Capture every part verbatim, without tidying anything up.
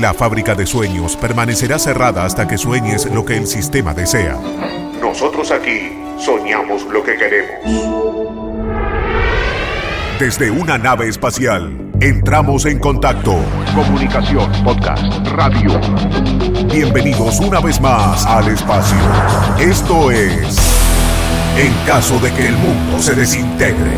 La fábrica de sueños permanecerá cerrada hasta que sueñes lo que el sistema desea. Nosotros aquí soñamos lo que queremos. Desde una nave espacial, entramos en contacto. Comunicación, podcast, radio. Bienvenidos una vez más al espacio. Esto es En caso de que el mundo se desintegre.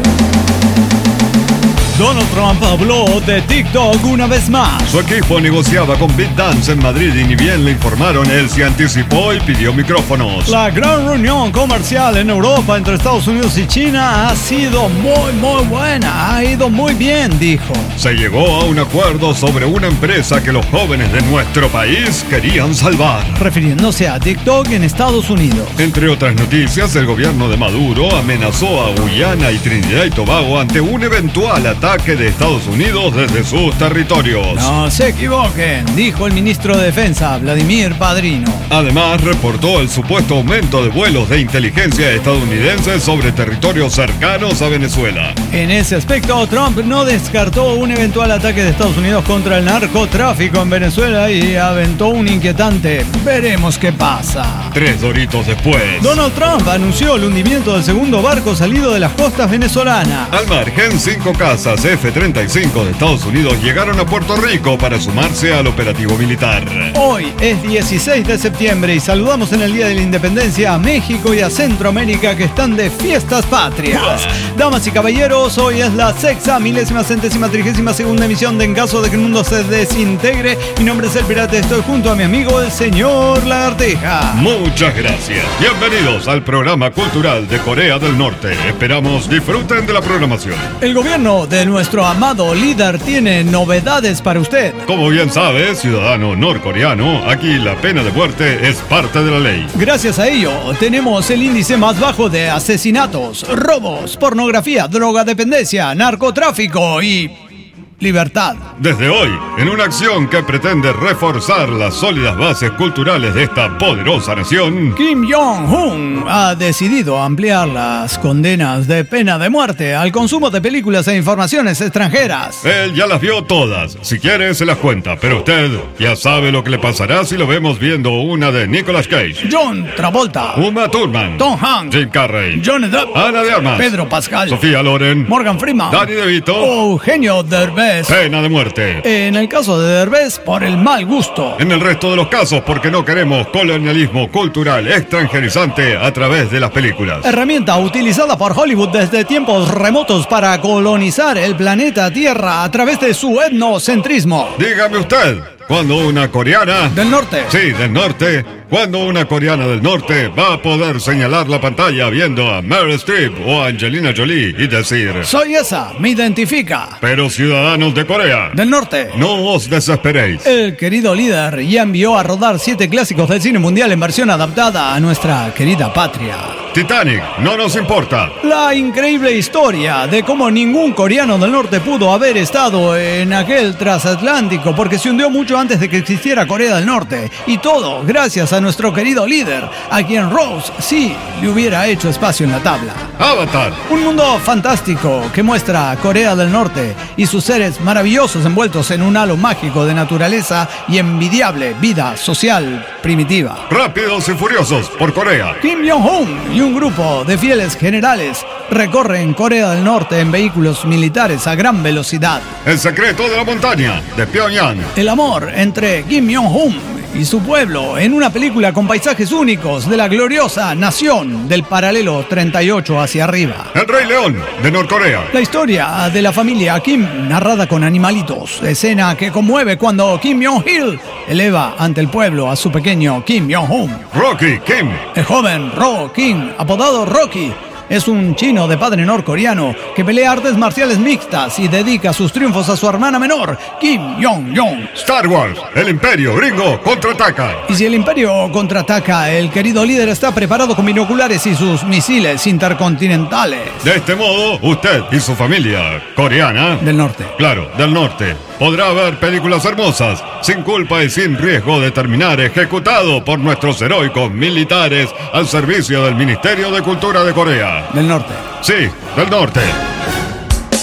Donald Trump habló de TikTok una vez más. Su equipo negociaba con BitDance en Madrid y ni bien le informaron, él se anticipó y pidió micrófonos. La gran reunión comercial en Europa entre Estados Unidos y China ha sido muy, muy buena. Ha ido muy bien, dijo. Se llegó a un acuerdo sobre una empresa que los jóvenes de nuestro país querían salvar. Refiriéndose a TikTok en Estados Unidos. Entre otras noticias, el gobierno de Maduro amenazó a Guyana y Trinidad y Tobago ante un eventual ataque de Estados Unidos desde sus territorios. No se equivoquen, dijo el ministro de Defensa, Vladimir Padrino. Además, reportó el supuesto aumento de vuelos de inteligencia estadounidenses sobre territorios cercanos a Venezuela. En ese aspecto, Trump no descartó un eventual ataque de Estados Unidos contra el narcotráfico en Venezuela y aventó un inquietante "veremos qué pasa". Tres doritos después, Donald Trump anunció el hundimiento del segundo barco salido de las costas venezolanas. Al margen, cinco casas F treinta y cinco de Estados Unidos llegaron a Puerto Rico para sumarse al operativo militar. Hoy es dieciséis de septiembre y saludamos en el Día de la Independencia a México y a Centroamérica, que están de fiestas patrias. Damas y caballeros, hoy es la sexta, milésima, centésima, trigésima segunda emisión de En caso de que el mundo se desintegre. Mi nombre es El Pirata, estoy junto a mi amigo el señor Lagartija. Muchas gracias. Bienvenidos al programa cultural de Corea del Norte. Esperamos disfruten de la programación. El gobierno de nuestro amado líder tiene novedades para usted. Como bien sabe, ciudadano norcoreano, aquí la pena de muerte es parte de la ley. Gracias a ello, tenemos el índice más bajo de asesinatos, robos, pornografía, drogadependencia, narcotráfico y libertad. Desde hoy, en una acción que pretende reforzar las sólidas bases culturales de esta poderosa nación, Kim Jong-un ha decidido ampliar las condenas de pena de muerte al consumo de películas e informaciones extranjeras. Él ya las vio todas, si quiere se las cuenta, pero usted ya sabe lo que le pasará si lo vemos viendo una de Nicolas Cage, John Travolta, Uma Thurman, Tom Hanks, Jim Carrey, Johnny Depp, Ana de Armas, Pedro Pascal, Sofía Loren, Morgan Freeman, Danny DeVito, Eugenio Derbez. Pena de muerte. En el caso de Derbez, por el mal gusto. En el resto de los casos, porque no queremos colonialismo cultural extranjerizante a través de las películas. Herramienta utilizada por Hollywood desde tiempos remotos para colonizar el planeta Tierra a través de su etnocentrismo. Dígame usted, ¿cuándo una coreana del norte? Sí, del norte. ¿Cuándo una coreana del norte va a poder señalar la pantalla viendo a Meryl Streep o a Angelina Jolie y decir: soy esa, me identifica? Pero ciudadanos de Corea del norte, no os desesperéis. El querido líder ya envió a rodar siete clásicos del cine mundial en versión adaptada a nuestra querida patria. Titanic, no nos importa. La increíble historia de cómo ningún coreano del norte pudo haber estado en aquel transatlántico porque se hundió mucho antes de que existiera Corea del Norte. Y todo gracias a nuestro querido líder, a quien Rose sí le hubiera hecho espacio en la tabla. Avatar. Un mundo fantástico que muestra a Corea del Norte y sus seres maravillosos envueltos en un halo mágico de naturaleza y envidiable vida social primitiva. Rápidos y furiosos por Corea. Kim Jong-un y un grupo de fieles generales recorren Corea del Norte en vehículos militares a gran velocidad. El secreto de la montaña de Pyongyang. El amor entre Kim Jong-un y su pueblo en una película con paisajes únicos de la gloriosa nación del paralelo treinta y ocho hacia arriba. El Rey León de Norcorea. La historia de la familia Kim narrada con animalitos, escena que conmueve cuando Kim Jong-il eleva ante el pueblo a su pequeño Kim Jong-un. Rocky Kim. El joven Ro Kim, apodado Rocky, es un chino de padre norcoreano que pelea artes marciales mixtas y dedica sus triunfos a su hermana menor, Kim Jong-un. Star Wars, el Imperio gringo contraataca. Y si el Imperio contraataca, el querido líder está preparado con binoculares y sus misiles intercontinentales. De este modo, usted y su familia coreana del norte, claro, del norte, podrá ver películas hermosas, sin culpa y sin riesgo de terminar ejecutado por nuestros heroicos militares al servicio del Ministerio de Cultura de Corea. Del norte. Sí, del norte.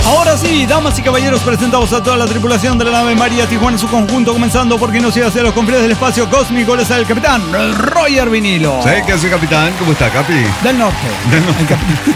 Ahora sí, damas y caballeros, presentamos a toda la tripulación de la nave María Tijuana en su conjunto, comenzando porque nos iba a hacer los confines del espacio cósmico. Les el capitán Roger Vinilo. Sí, ¿qué hace, capitán? ¿Cómo está, Capi? Del norte. Del norte.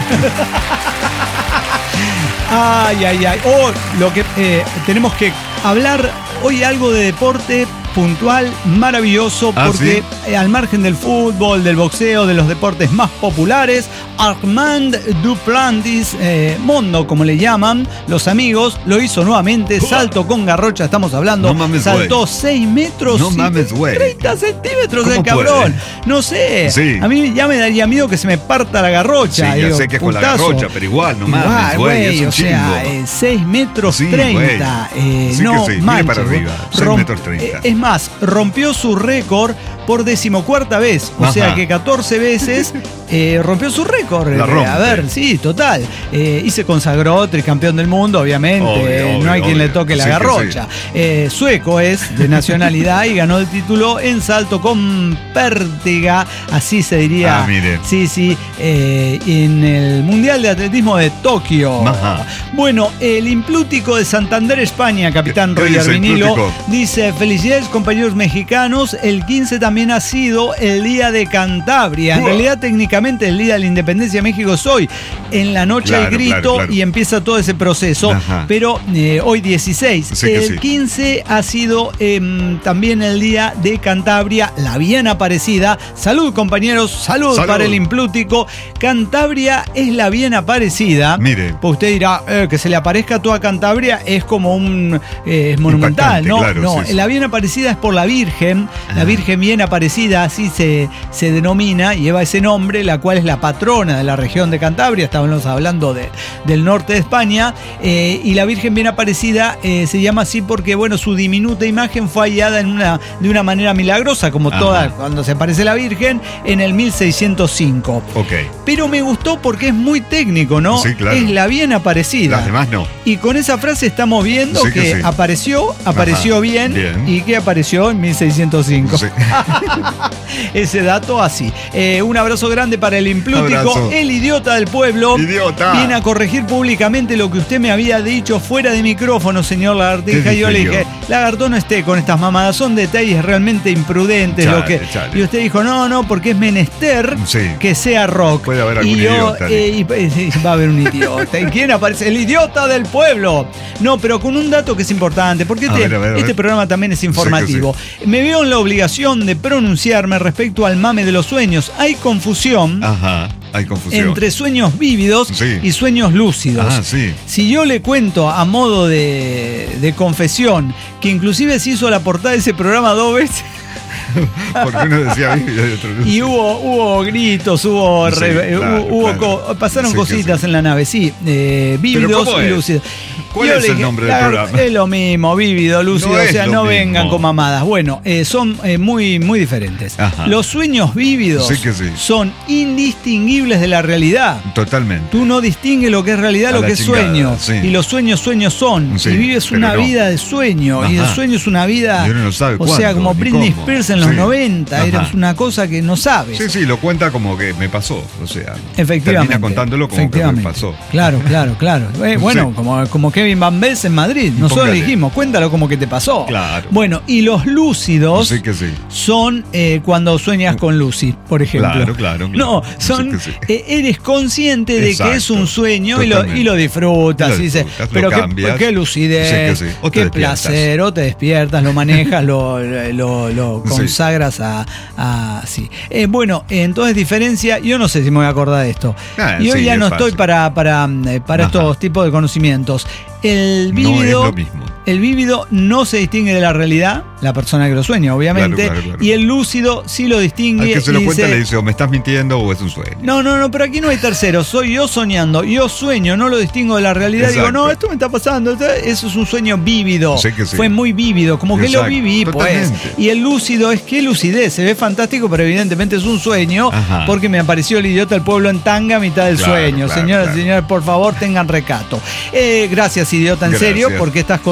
Ay, ay, ay. Oh, lo que eh, tenemos que hablar hoy algo de deporte puntual, maravilloso, ¿Ah, porque sí? eh, al margen del fútbol, del boxeo, de los deportes más populares, Armand Duplantis, eh, Mondo, como le llaman los amigos, lo hizo nuevamente, salto con garrocha, estamos hablando, no mames, saltó seis metros no y mames, treinta centímetros el ¿Cómo cabrón. puede? No sé, Sí. a mí ya me daría miedo que se me parta la garrocha. Sí, ya digo, sé que es con la putazo. garrocha, pero igual, no Igual, mames, güey, es un o sea, chingo. eh, seis metros Sí, treinta. Eh, Sí no que sí, mire manches, para güey. arriba, seis Romp- metros treinta. eh, Es más, rompió su récord por decimocuarta vez. O Ajá. sea que catorce veces eh, rompió su récord. La rompe. A ver, sí, total. Eh, y se consagró tricampeón del mundo, obviamente. Obvio, Eh, obvio, no hay quien obvio. le toque la Sí que garrocha. Eh, sueco es, de nacionalidad, y ganó el título en salto con pértiga, así se diría. Ah, mire. Sí, sí, eh, en el Mundial de Atletismo de Tokio. Ajá. Bueno, el Implútico de Santander, España, capitán ¿Qué- qué Roger dice Vinilo, Implútico? dice: felicidades, compañeros mexicanos. El quince también ha sido el Día de Cantabria. En Uah. realidad, técnicamente, el Día de la Independencia de México es hoy. En la noche Claro, hay grito claro, claro. y empieza todo ese proceso. Ajá. Pero eh, hoy dieciséis. Sí que el sí. quince ha sido eh, también el Día de Cantabria, la bien aparecida. Salud, compañeros, salud, Salud. para el Implútico. Cantabria es la bien aparecida. Mire. Pues usted dirá, eh, que se le aparezca toda Cantabria es como un eh, es monumental, Impactante, ¿no? claro, no, sí, sí. la bien aparecida es por la Virgen, la Ah. Virgen bien aparecida, así se, se denomina, lleva ese nombre, la cual es la patrona de la región de Cantabria, estábamos hablando de, del norte de España, eh, y la Virgen bien aparecida eh, se llama así porque, bueno, su diminuta imagen fue hallada en una, de una manera milagrosa, como Ajá. toda, cuando se aparece la Virgen, en el mil seiscientos cinco. Ok. Pero me gustó porque es muy técnico, ¿no? Sí, claro. Es la bien aparecida. Las demás no. Y con esa frase estamos viendo Sí que que sí. apareció, apareció Ajá, bien, bien. y que apareció en mil seiscientos cinco. Sí. Ese dato así. Eh, un abrazo grande para el Implútico, Abrazo. el idiota del pueblo. Idiota. Viene a corregir públicamente lo que usted me había dicho fuera de micrófono, señor Lagartija. ¿Qué Y yo le dije dije, yo? Lagartón, no esté con estas mamadas, son detalles realmente imprudentes. Chale, lo que... chale. Y usted dijo, no, no, porque es menester Sí. que sea rock. Puede haber algún y yo, idiota, eh, y, eh, va a haber un idiota. ¿Y quién aparece? El idiota del pueblo. No, pero con un dato que es importante, porque A este, ver, a ver, a ver. este programa también es informativo. Me veo en la obligación de pronunciarme respecto al mame de los sueños. Hay confusión Ajá. Hay confusión. entre sueños vívidos Sí. y sueños lúcidos. Ah, sí. Si yo le cuento a modo de, de confesión que inclusive se hizo la portada de ese programa dos veces. Porque uno decía vívido y otro no. Y hubo, hubo gritos, hubo, Sí, re- claro, hubo claro. co- pasaron Sí que cositas sí. en la nave, sí, eh, vívidos ¿cómo y es? lúcidos. ¿Cuál Yo es le el dije, nombre del "Ah, programa?" Es lo mismo, vívido, lúcido, No o es sea, lo no mismo. vengan con mamadas. Bueno, eh, son eh, muy, muy diferentes. Ajá. Los sueños vívidos Sí que sí. son indistinguibles de la realidad. Totalmente. Tú no distingues lo que es realidad, A lo la que es chingada, sueño. sí. Y los sueños, sueños son. Sí, y vives pero una no. vida de sueño. Y el Ajá. sueño es una vida. Y uno no sabe o sea, cuándo, como ni Britney cómo. Spears en los Sí. noventa. Ajá. Era una cosa que no sabes. Sí, sí, lo cuenta como que me pasó. O sea, Efectivamente. termina contándolo como que me Efectivamente. pasó. Claro, claro, claro. Eh, bueno, Sí. como, como Kevin Van Bess en Madrid. Nosotros le Póngale. dijimos, cuéntalo como que te pasó. Claro. Bueno, y los lúcidos Sí que sí. son eh, cuando sueñas con Lucy, por ejemplo. Claro, claro, claro. No, son, Sí que sí. eh, eres consciente de Exacto. que es un sueño y lo, Totalmente. y lo disfrutas. Lo y dices, disfrutas, lo pero qué, cambias. qué lucidez, Sí que sí. O te qué despiertas. placer, o te despiertas, lo manejas, lo, lo, lo Sí. consagras a, a sí. Eh, bueno, entonces diferencia, yo no sé si me voy a acordar de esto. Ah, y hoy sí, ya es no fácil. estoy para, para, eh, para Ajá. estos tipos de conocimientos. El No es vívido, lo mismo. el vívido no se distingue de la realidad, la persona que lo sueña, obviamente, Claro, claro, claro. y el lúcido sí lo distingue. Al que se y lo cuenta dice, le dice, o me estás mintiendo o es un sueño. no, no, no, pero aquí no hay tercero, soy yo soñando, yo sueño, no lo distingo de la realidad, digo, Exacto. no, esto me está pasando, esto- eso es un sueño vívido, Sí que sí. fue muy vívido, como que lo Exacto, viví, pues, totalmente. y el lúcido es que lucidez, se ve fantástico, pero evidentemente es un sueño, Ajá. porque me apareció el idiota del pueblo en tanga a mitad del Claro, sueño, claro, señoras y claro. señores, por favor, tengan recato. Eh, gracias, idiota, en Gracias. serio, porque estas cosas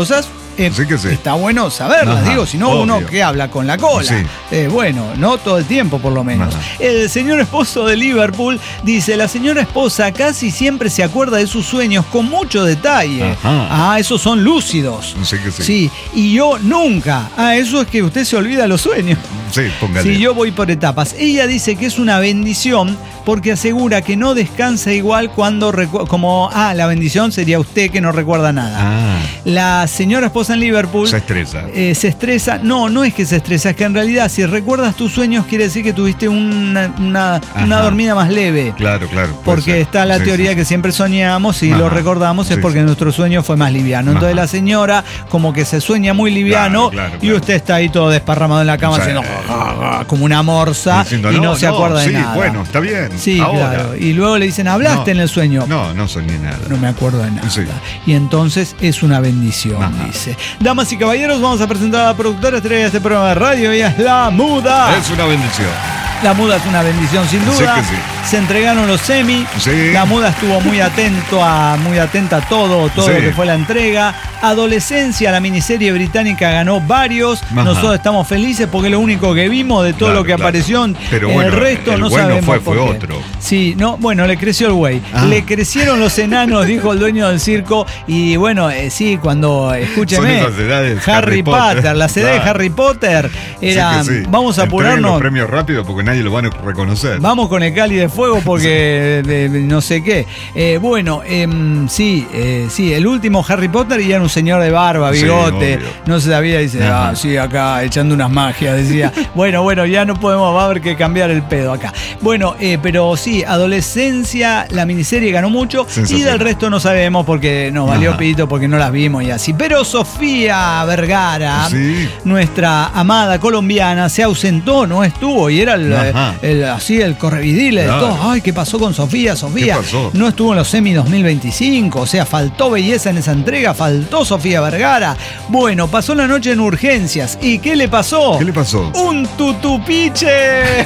Eh, sí que sí. Está bueno saberlas, Ajá, digo, si no obvio. uno que habla con la cola. Sí. Eh, bueno, no todo el tiempo por lo menos. Ajá. El señor esposo de Liverpool dice, la señora esposa casi siempre se acuerda de sus sueños con mucho detalle. Ajá. Ah, esos son lúcidos. Sí que sí. Sí, y yo nunca. Ah, eso es que usted se olvida los sueños. Sí, póngale. Sí, yo voy por etapas. Ella dice que es una bendición porque asegura que no descansa igual cuando recu- como, ah, la bendición sería usted que no recuerda nada. Ah, La señora esposa en Liverpool se estresa. eh, se estresa. No, no es que se estresa, es que en realidad si recuerdas tus sueños quiere decir que tuviste una, una, una Ajá. dormida más leve. Claro, claro. puede Porque ser. está la Sí, teoría sí. que siempre soñamos y Ajá. lo recordamos es Sí, porque sí. nuestro sueño fue más liviano. Entonces Ajá. la señora como que se sueña muy liviano Claro, claro, y claro. usted está ahí todo desparramado en la cama Sí. haciendo como una morsa Diciendo, y no, se acuerda sí, de nada. bueno, está bien. Sí, ahora. claro. Y luego le dicen, ¿hablaste No, en el sueño? No, no soñé nada. No me acuerdo de nada. Sí. Y entonces es una bendición, Ajá. dice. Damas y caballeros, vamos a presentar a la productora estrella de este programa de radio. Ella es La Muda. Es una bendición. La Muda es una bendición sin duda. Sí que sí. Se entregaron los semi. Sí. La Muda estuvo muy atento a, muy atenta a todo, todo Sí. lo que fue la entrega. Adolescencia, la miniserie británica ganó varios. Ajá. Nosotros estamos felices porque es lo único que vimos de todo Claro, lo que claro. apareció. Pero el bueno, resto el no bueno sabemos fue- por fue qué. otro. Sí, no, bueno, le creció el güey. Ah. Le crecieron los enanos, dijo el dueño del circo. Y bueno, eh, sí, cuando, escúcheme, Son esas edades, Harry, Harry Potter, Potter, las edades de claro. Harry Potter era, Sí que sí. vamos a Entreguen apurarnos. los premios rápido porque nadie lo van a reconocer. Vamos con el Cali de Fuego porque de- de no sé qué. Eh, bueno, em, sí, eh, sí, el último Harry Potter y era un señor de barba, Sí, bigote, obvio. no se sabía, dice, Ajá. ah, sí, acá echando unas magias, decía. Bueno, bueno, ya no podemos, va a haber que cambiar el pedo acá. Bueno, eh, pero sí, adolescencia, la miniserie ganó mucho y Sensación. del resto no sabemos porque nos valió Ajá. pito porque no las vimos y así. Pero Sofía Vergara, Sí. nuestra amada colombiana, se ausentó, no estuvo y era el, Ajá. el- así el correvidile de Claro. todo. Ay, ¿qué pasó con Sofía? Sofía ¿Qué pasó? no estuvo en los semi dos mil veinticinco, o sea, faltó belleza en esa entrega, faltó Sofía Vergara. Bueno, pasó la noche en urgencias. ¿Y qué le pasó? ¿Qué le pasó? ¡Un tutupiche!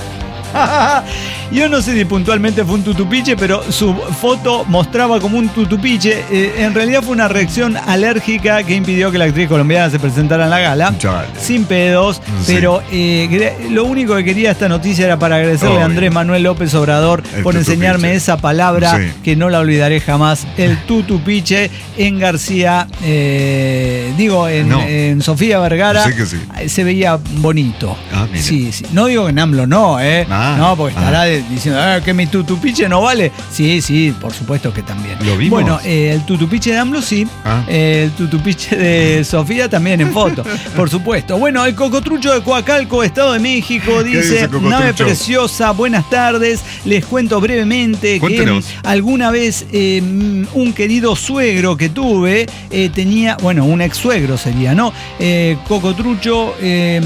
Yo no sé si puntualmente fue un tutupiche, pero su foto mostraba como un tutupiche. Eh, en realidad fue una reacción alérgica que impidió que la actriz colombiana se presentara en la gala. Chale. Sin pedos, Sí. pero eh, gra- lo único que quería esta noticia era para agradecerle Obvio. a Andrés Manuel López Obrador El por tutupiche. enseñarme esa palabra Sí. que no la olvidaré jamás. El tutupiche en García, eh, digo, en, No. en Sofía Vergara. Sí que sí. eh, Se veía bonito. Ah, mira. Sí, sí. No digo que en AMLO no, ¿eh? Ah, no, porque estará ah. de- diciendo "Ah, que mi tutupiche no vale". Sí, sí, por supuesto que también. ¿Lo vimos? Bueno, eh, el tutupiche de AMLO sí. Ah. Eh, el tutupiche de Sofía también en foto, por supuesto. Bueno, el cocotrucho de Coacalco, Estado de México, dice, dice Cocotrucho? nave preciosa, buenas tardes. Les cuento brevemente Cuéntenos. que alguna vez eh, un querido suegro que tuve eh, tenía, bueno, un ex suegro sería, ¿no? Eh, Cocotrucho eh,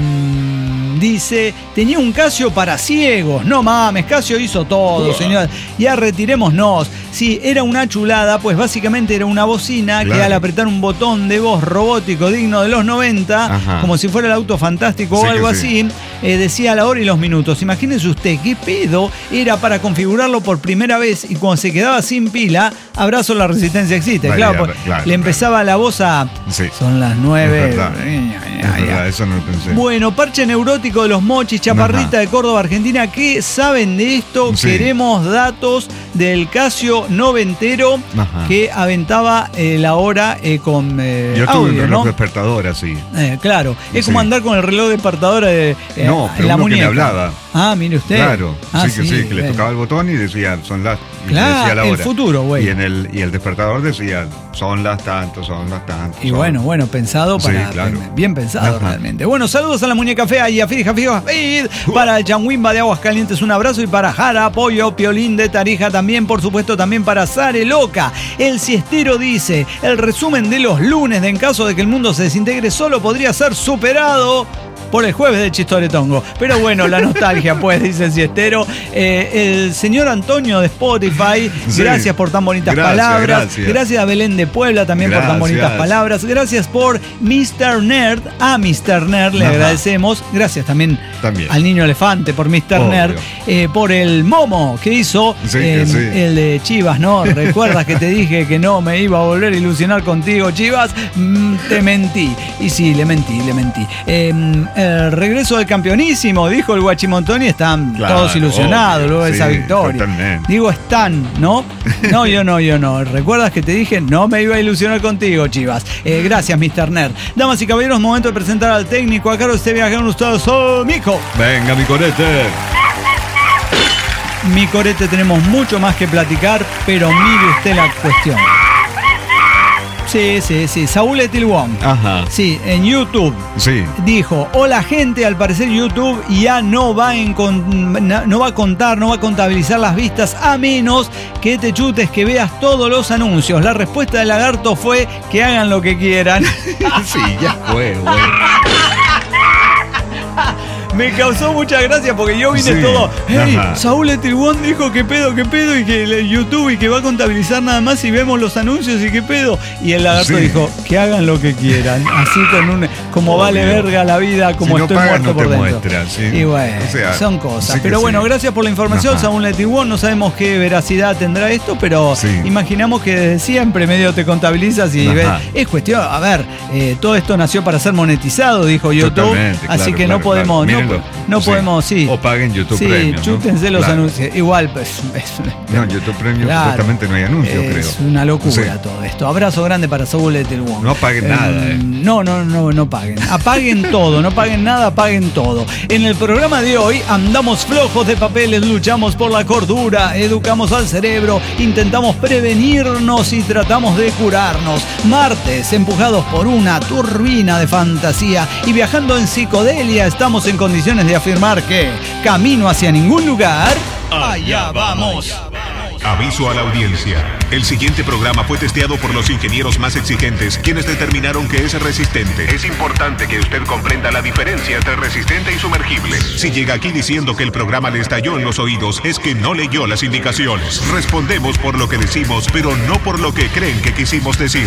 dice, tenía un Casio para ciegos. No mames, Casio hizo todo, señor. Ya retirémonos. Sí, era una chulada, pues básicamente era una bocina Claro. que al apretar un botón de voz robótico digno de los noventa, Ajá. como si fuera el auto fantástico Sí o algo que así, sí. eh, decía la hora y los minutos. Imagínense usted qué pedo era para configurarlo por primera vez y cuando se quedaba sin pila, abrazo, la resistencia existe. Vale, claro, ya, pues, claro, le empezaba la voz a... Sí. Son las nueve. Es verdad. Es verdad, eso no lo pensé. Bueno, parche neurótico de los Mochis, Chaparrita Ajá. de Córdoba, Argentina. ¿Qué saben de esto? Sí. Queremos datos del Casio noventero Ajá. que aventaba eh, la hora eh, con eh, Yo tuve un audio, reloj ¿no? despertador así. Eh, claro, es Sí. como andar con el reloj despertador eh, eh, No, pero en la uno que me muñeca. hablaba. Ah, mire usted. Claro, Ah, sí que sí, que le bueno. tocaba el botón y decía, son las. Y Claro, decía la el hora. futuro, güey. Y, en el, y el despertador decía, son las tantos, son las tantos. Y son- bueno, bueno, pensado Sí, para. claro. Bien pensado Ajá. realmente. Bueno, saludos a la muñeca fea y a Firi Jafí Jafid, para el Changuimba de Aguascalientes, un abrazo. Y para Jara, Pollo, Piolín de Tarija también, por supuesto, también para Sare Loca. El siestero dice: el resumen de los lunes, de en caso de que el mundo se desintegre, solo podría ser superado por el jueves de Chistoretongo. Pero bueno, la nostalgia, pues, dice el siestero. Eh, el señor Antonio de Spotify, sí. Gracias por tan bonitas gracias, palabras. Gracias. gracias a Belén de Puebla también gracias. por tan bonitas palabras. Gracias por mister Nerd. A mister Nerd le Ajá. agradecemos. Gracias también, también al niño elefante por mister Nerd. Eh, por el Momo que hizo sí, eh, sí. el de Chivas, ¿no? ¿Recuerdas que te dije que no me iba a volver a ilusionar contigo, Chivas? Mm, te mentí. Y sí, le mentí, le mentí. Eh, el regreso del campeonísimo, dijo el Guachimontoni, están claro, todos ilusionados luego de sí, esa victoria. Totalmente. Digo, están, ¿no? No, yo no, yo no. ¿Recuerdas que te dije no me iba a ilusionar contigo, Chivas? Eh, gracias, mister Nerd. Damas y caballeros, momento de presentar al técnico. A cargo de este viaje con ustedes, oh, Mico. Venga, mi corete. Mi corete, tenemos mucho más que platicar, pero mire usted la cuestión. Sí, sí, sí. Saúl Etilwong. Ajá. Sí, en YouTube. Sí. Dijo, hola gente, al parecer YouTube ya no va, en con, no va a contar, no va a contabilizar las vistas a menos que te chutes, que veas todos los anuncios. La respuesta del lagarto fue que hagan lo que quieran. Sí, ya fue, güey. Me causó mucha gracia porque yo vine sí, todo. Hey, ajá. Saúl Etilwong dijo que pedo, que pedo, y que YouTube y que va a contabilizar nada más si vemos los anuncios y que pedo. Y el lagarto sí. dijo que hagan lo que quieran. Así con un. Como Obvio. Vale verga la vida, como si estoy no pagan, muerto no por dentro. Muestran, ¿sí? Y bueno, o sea, son cosas. Pero bueno, sí. gracias por la información, ajá. Saúl Etilwong. No sabemos qué veracidad tendrá esto, pero sí. imaginamos que desde siempre medio te contabilizas y ves. Es cuestión, a ver, eh, todo esto nació para ser monetizado, dijo YouTube. Totalmente, así claro, que claro, no podemos. Claro. No, no sí. podemos, sí. O paguen YouTube sí, Premium. Sí, chútense ¿no? los claro. anuncios. Igual, pues. Es, no, YouTube Premium claro, supuestamente no hay anuncios, es creo. Es una locura sí. todo esto. Abrazo grande para Saúl Etilwong. No paguen eh, nada, eh. No, no, no, no paguen. Apaguen todo, no paguen nada, apaguen todo. En el programa de hoy andamos flojos de papeles, luchamos por la cordura, educamos al cerebro, intentamos prevenirnos y tratamos de curarnos. Martes, empujados por una turbina de fantasía y viajando en psicodelia, estamos en condiciones de afirmar que camino hacia ningún lugar, allá vamos. Aviso a la audiencia. El siguiente programa fue testeado por los ingenieros más exigentes, quienes determinaron que es resistente. Es importante que usted comprenda la diferencia entre resistente y sumergible. Si llega aquí diciendo que el programa le estalló en los oídos, es que no leyó las indicaciones. Respondemos por lo que decimos, pero no por lo que creen que quisimos decir.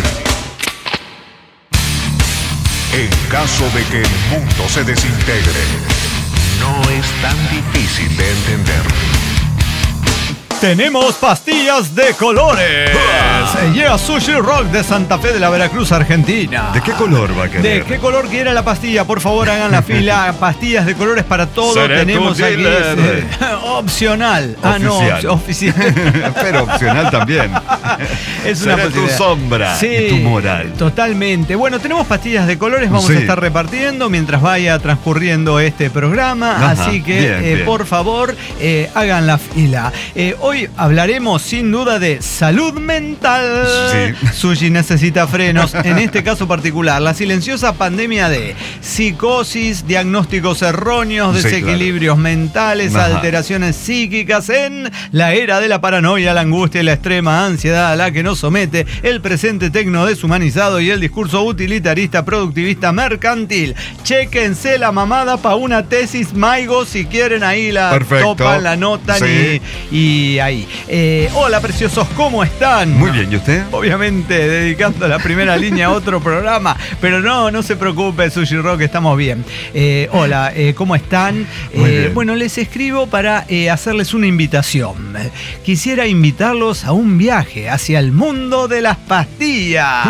En caso de que el mundo se desintegre, no es tan difícil de entender. Tenemos pastillas de colores. Llega Sushi Rock de Santa Fe de la Veracruz, Argentina. ¿De qué color va a querer? ¿De qué color quiere la pastilla? Por favor, hagan la fila. Pastillas de colores para todo. Seré Tenemos aquí eh, opcional. Ah, no, oficial. Pero opcional también. Es una Seré tu sombra sí, y tu moral. Totalmente. Bueno, tenemos pastillas de colores. Vamos sí. a estar repartiendo mientras vaya transcurriendo este programa. Ajá, Así que, bien, eh, bien. por favor, eh, hagan la fila. Eh, Hoy hablaremos sin duda de salud mental. Sí. Sushi necesita frenos. En este caso particular, la silenciosa pandemia de psicosis, diagnósticos erróneos, desequilibrios sí, claro. mentales, Ajá. alteraciones psíquicas en la era de la paranoia, la angustia y la extrema ansiedad a la que nos somete el presente tecno deshumanizado y el discurso utilitarista, productivista, mercantil. Chéquense la mamada para una tesis Maigo si quieren, ahí la Perfecto. topan, la notan sí. y, y ahí. Eh, hola preciosos, ¿cómo están? Muy bien, ¿y usted? Obviamente dedicando la primera línea a otro programa, pero no, no se preocupe, Sushi Rock, estamos bien. Eh, hola, eh, ¿cómo están? Eh, bueno, les escribo para eh, hacerles una invitación. Quisiera invitarlos a un viaje hacia el mundo de las pastillas.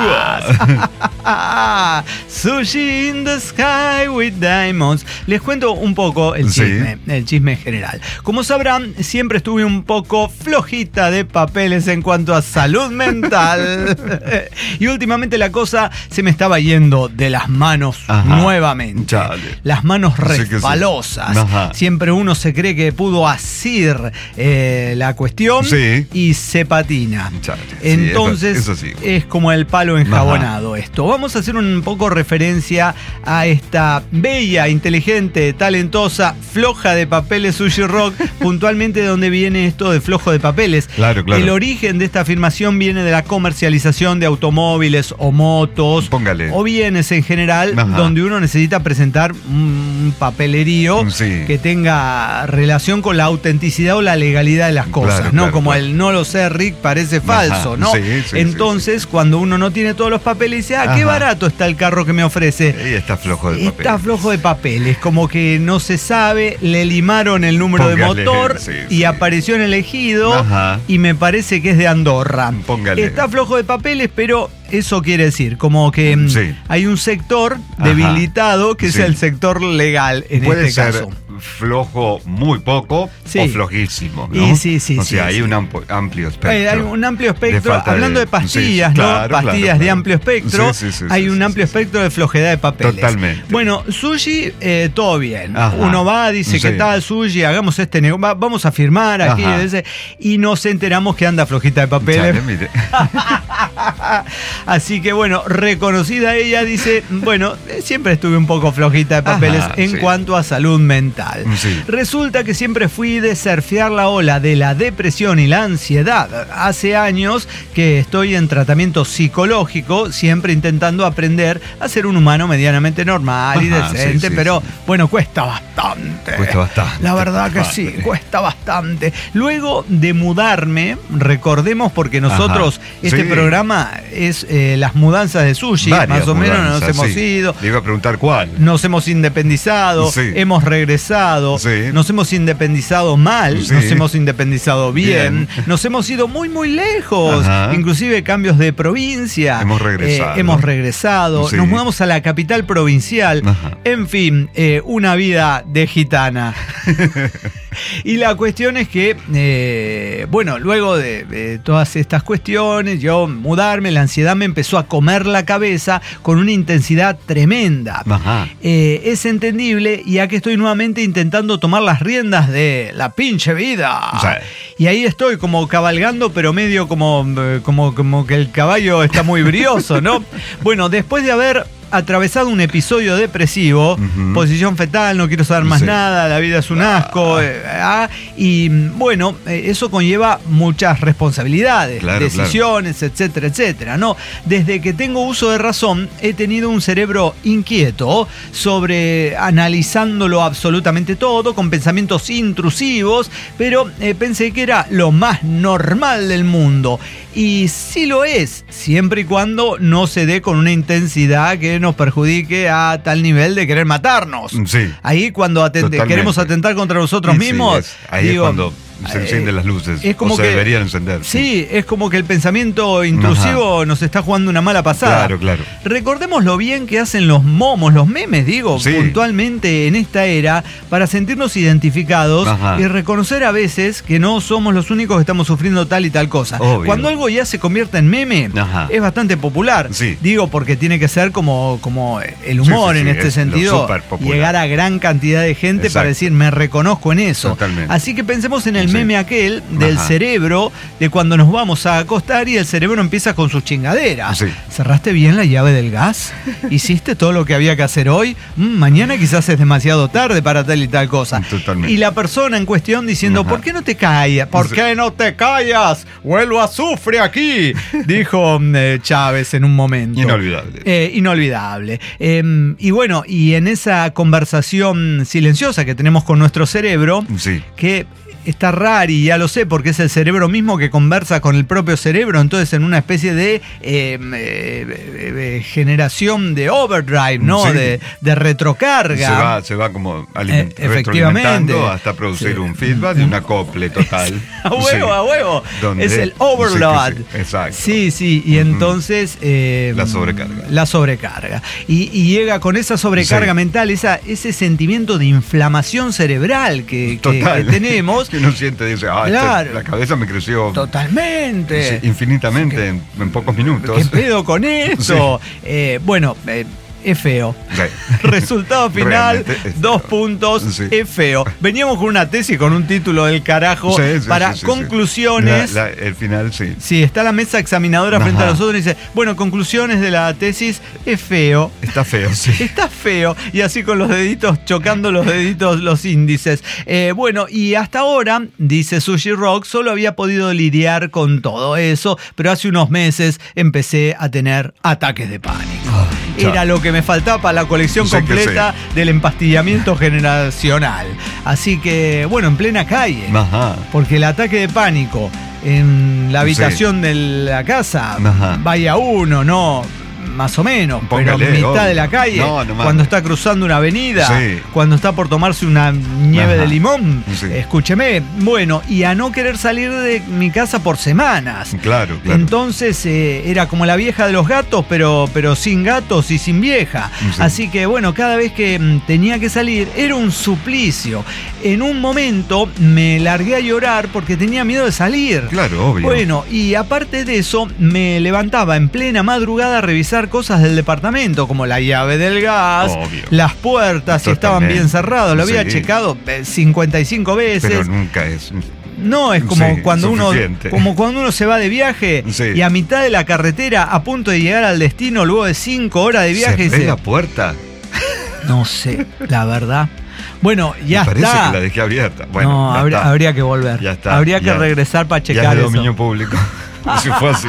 Sushi in the sky with diamonds. Les cuento un poco el chisme, sí. el chisme general. Como sabrán, siempre estuve un poco flojita de papeles en cuanto a salud mental. Y últimamente la cosa se me estaba yendo de las manos Ajá. nuevamente. Chale. Las manos resbalosas. Sí sí. Siempre uno se cree que pudo asir eh, la cuestión sí. y se patina. Chale. Entonces sí, eso, eso sí. es como el palo enjabonado Ajá. esto. vamos a hacer un poco referencia a esta bella, inteligente, talentosa, floja de papeles Sushi Rock, puntualmente de donde viene esto de flojo de papeles. Claro, claro. El origen de esta afirmación viene de la comercialización de automóviles o motos, Póngale. o bienes en general, Ajá. donde uno necesita presentar un papelerío Sí. que tenga relación con la autenticidad o la legalidad de las cosas, Claro, ¿no? claro, Como claro. el no lo sé, Rick, parece Ajá. falso, ¿no? Sí, sí, Entonces, sí, sí. cuando uno no tiene todos los papeles, dice, ah, qué Ajá. barato está el carro que me ofrece. Y está flojo de papel. Está flojo de papeles, como que no se sabe, le limaron el número Póngale, de motor sí, y sí. apareció en el ejido Ajá. y me parece que es de Andorra. Póngale. Está flojo de papeles, pero eso quiere decir como que mm, Sí. hay un sector Ajá. debilitado que Sí. es el sector legal en Puede este ser caso. flojo muy poco Sí. o flojísimo, ¿no? Y sí, sí, o sí, sea, hay sí. un amplio, amplio espectro. Eh, hay un amplio espectro, falta hablando de, de- pastillas, sí, ¿no? claro, Pastillas claro, de claro. amplio espectro. Sí, sí, sí, hay sí, un sí, amplio sí, sí. espectro de flojedad de papeles. Totalmente. Bueno, Sushi, eh, todo bien. Ajá. Uno va, dice, Sí. ¿qué tal, Sushi? Hagamos este negocio, va- vamos a firmar aquí. Ajá. Ese, y nos enteramos que anda flojita de papeles. Chale, mire. Así que bueno, reconocida ella, dice, bueno, eh, siempre estuve un poco flojita de papeles Ajá, en sí. cuanto a salud mental. Sí. Resulta que siempre fui de surfear la ola de la depresión y la ansiedad. Hace años que estoy en tratamiento psicológico, siempre intentando aprender a ser un humano medianamente normal y Ajá, decente, sí, sí, pero sí. bueno, cuesta bastante. Cuesta bastante. La verdad que sí, Vale. cuesta bastante. Luego de mudarme, recordemos porque nosotros, Ajá, este sí. programa es eh, las mudanzas de Sushi, Varias más o menos nos mudanzas, hemos sí. ido. Le iba a preguntar cuál. Nos hemos independizado, Sí. hemos regresado, Sí. nos hemos independizado mal, Sí. nos hemos independizado bien, Bien. nos hemos ido muy muy lejos, Ajá. inclusive cambios de provincia. Hemos regresado. Eh, hemos regresado, Sí. nos mudamos a la capital provincial, Ajá. en fin, eh, una vida de gitana. Y la cuestión es que, eh, bueno, luego de, de todas estas cuestiones, yo mudarme, la ansiedad me empezó a comer la cabeza con una intensidad tremenda. Ajá. Eh, es entendible y aquí estoy nuevamente intentando tomar las riendas de la pinche vida. Sí. Y ahí estoy como cabalgando, pero medio como, eh, como, como que el caballo está muy brioso, ¿no? Bueno, después de haber atravesado un episodio depresivo, Ujú. posición fetal, no quiero saber más Sí. nada, la vida es un asco, eh, ah, y bueno, eh, eso conlleva muchas responsabilidades, Claro, decisiones, etcétera, etcétera, ¿no? Desde que tengo uso de razón, he tenido un cerebro inquieto sobre analizándolo absolutamente todo, con pensamientos intrusivos, pero eh, pensé que era lo más normal del mundo. Y sí lo es, siempre y cuando no se dé con una intensidad que nos perjudique a tal nivel de querer matarnos. Sí. Ahí cuando atente- Totalmente. queremos atentar contra nosotros Sí, mismos, es- ahí digo, es cuando se encienden eh, las luces. es como o se que- deberían encender. Sí, es como que el pensamiento intrusivo nos está jugando una mala pasada. Claro, claro. Recordemos lo bien que hacen los momos, los memes, digo, Sí. puntualmente en esta era, para sentirnos identificados Ajá. y reconocer a veces que no somos los únicos que estamos sufriendo tal y tal cosa. Obvio. Cuando algo ya se convierte en meme, Ajá. es bastante popular. Sí. Digo, porque tiene que ser como, como el humor Sí, sí, en sí, este es lo sentido, superpopular. llegar a gran cantidad de gente para Exacto. decir, me reconozco en eso. Totalmente. Así que pensemos en el Sí. meme aquel del Ajá. cerebro, de cuando nos vamos a acostar y el cerebro empieza con sus chingaderas. Sí. ¿Cerraste bien la llave del gas? ¿Hiciste todo lo que había que hacer hoy? Mm, mañana quizás es demasiado tarde para tal y tal cosa. Totalmente. Y la persona en cuestión diciendo, Ajá. ¿por qué no te callas? ¿Por Sí. qué no te callas? Vuelvo a azufre aquí, dijo eh, Chávez en un momento. Inolvidable. Eh, inolvidable. Eh, y bueno, y en esa conversación silenciosa que tenemos con nuestro cerebro, Sí. que está raro y ya lo sé porque es el cerebro mismo que conversa con el propio cerebro, entonces en una especie de eh, eh, eh, generación de overdrive, ¿no? Sí. De, de retrocarga. Se va, se va como aliment- Eh, efectivamente. retroalimentando hasta producir Sí. un feedback y un acople total. A huevo, Sí. a huevo. Donde- Es el overload. Sí, sí, sí. Exacto. Sí, sí. Y Ujú. entonces. eh, La sobrecarga. La sobrecarga. Y, y llega con esa sobrecarga Sí. mental, esa, ese sentimiento de inflamación cerebral que, que- Total. que tenemos. Que uno siente, dice, ah, Claro. esta- la cabeza me creció Totalmente. sí, infinitamente en, en pocos minutos. ¿Qué pedo con eso? Eh, bueno, eh, es feo. Sí. Resultado final, dos feo. puntos, Sí. es feo. Veníamos con una tesis con un título del carajo Sí, sí, para sí, sí, conclusiones. sí. La, la, el final, sí. Sí, está la mesa examinadora frente Ajá. a nosotros y dice, bueno, conclusiones de la tesis, es feo. Está feo, sí. Está feo. Y así con los deditos, chocando los deditos, los índices. Eh, bueno, y hasta ahora, dice Sushi Rock, solo había podido lidiar con todo eso, pero hace unos meses empecé a tener ataques de pánico. ya. Era lo que me faltaba para la colección Sé que completa del empastillamiento generacional. Así que, bueno, en plena calle. Ajá. Porque el ataque de pánico en la habitación sí. de la casa, Ajá. vaya uno, no, más o menos, Póngale, pero mitad obvio. de la calle, No, no cuando está cruzando una avenida, sí. cuando está por tomarse una nieve Ajá. de limón, Sí. escúcheme, bueno, y a no querer salir de mi casa por semanas. Claro, claro. Entonces eh, era como la vieja de los gatos, pero, pero sin gatos y sin vieja. Sí. Así que bueno, cada vez que mm, tenía que salir era un suplicio. En un momento me largué a llorar porque tenía miedo de salir. Claro, obvio. Bueno, y aparte de eso, me levantaba en plena madrugada a revisar cosas del departamento, como la llave del gas, Obvio. las puertas, si estaban Totalmente. bien cerradas. Lo había Sí. checado eh, cincuenta y cinco veces. Pero nunca es. No, es como Sí, cuando uno suficiente. como cuando uno se va de viaje Sí. y a mitad de la carretera, a punto de llegar al destino, luego de cinco horas de viaje, ¿Cerré dice, la puerta? no sé, la verdad. Bueno, ya Me parece está. que la dejé abierta. Bueno, no, ya habría, está. habría que volver. Ya está. Habría que Ya- regresar para Ya checar es de eso. dominio público. Si fue así.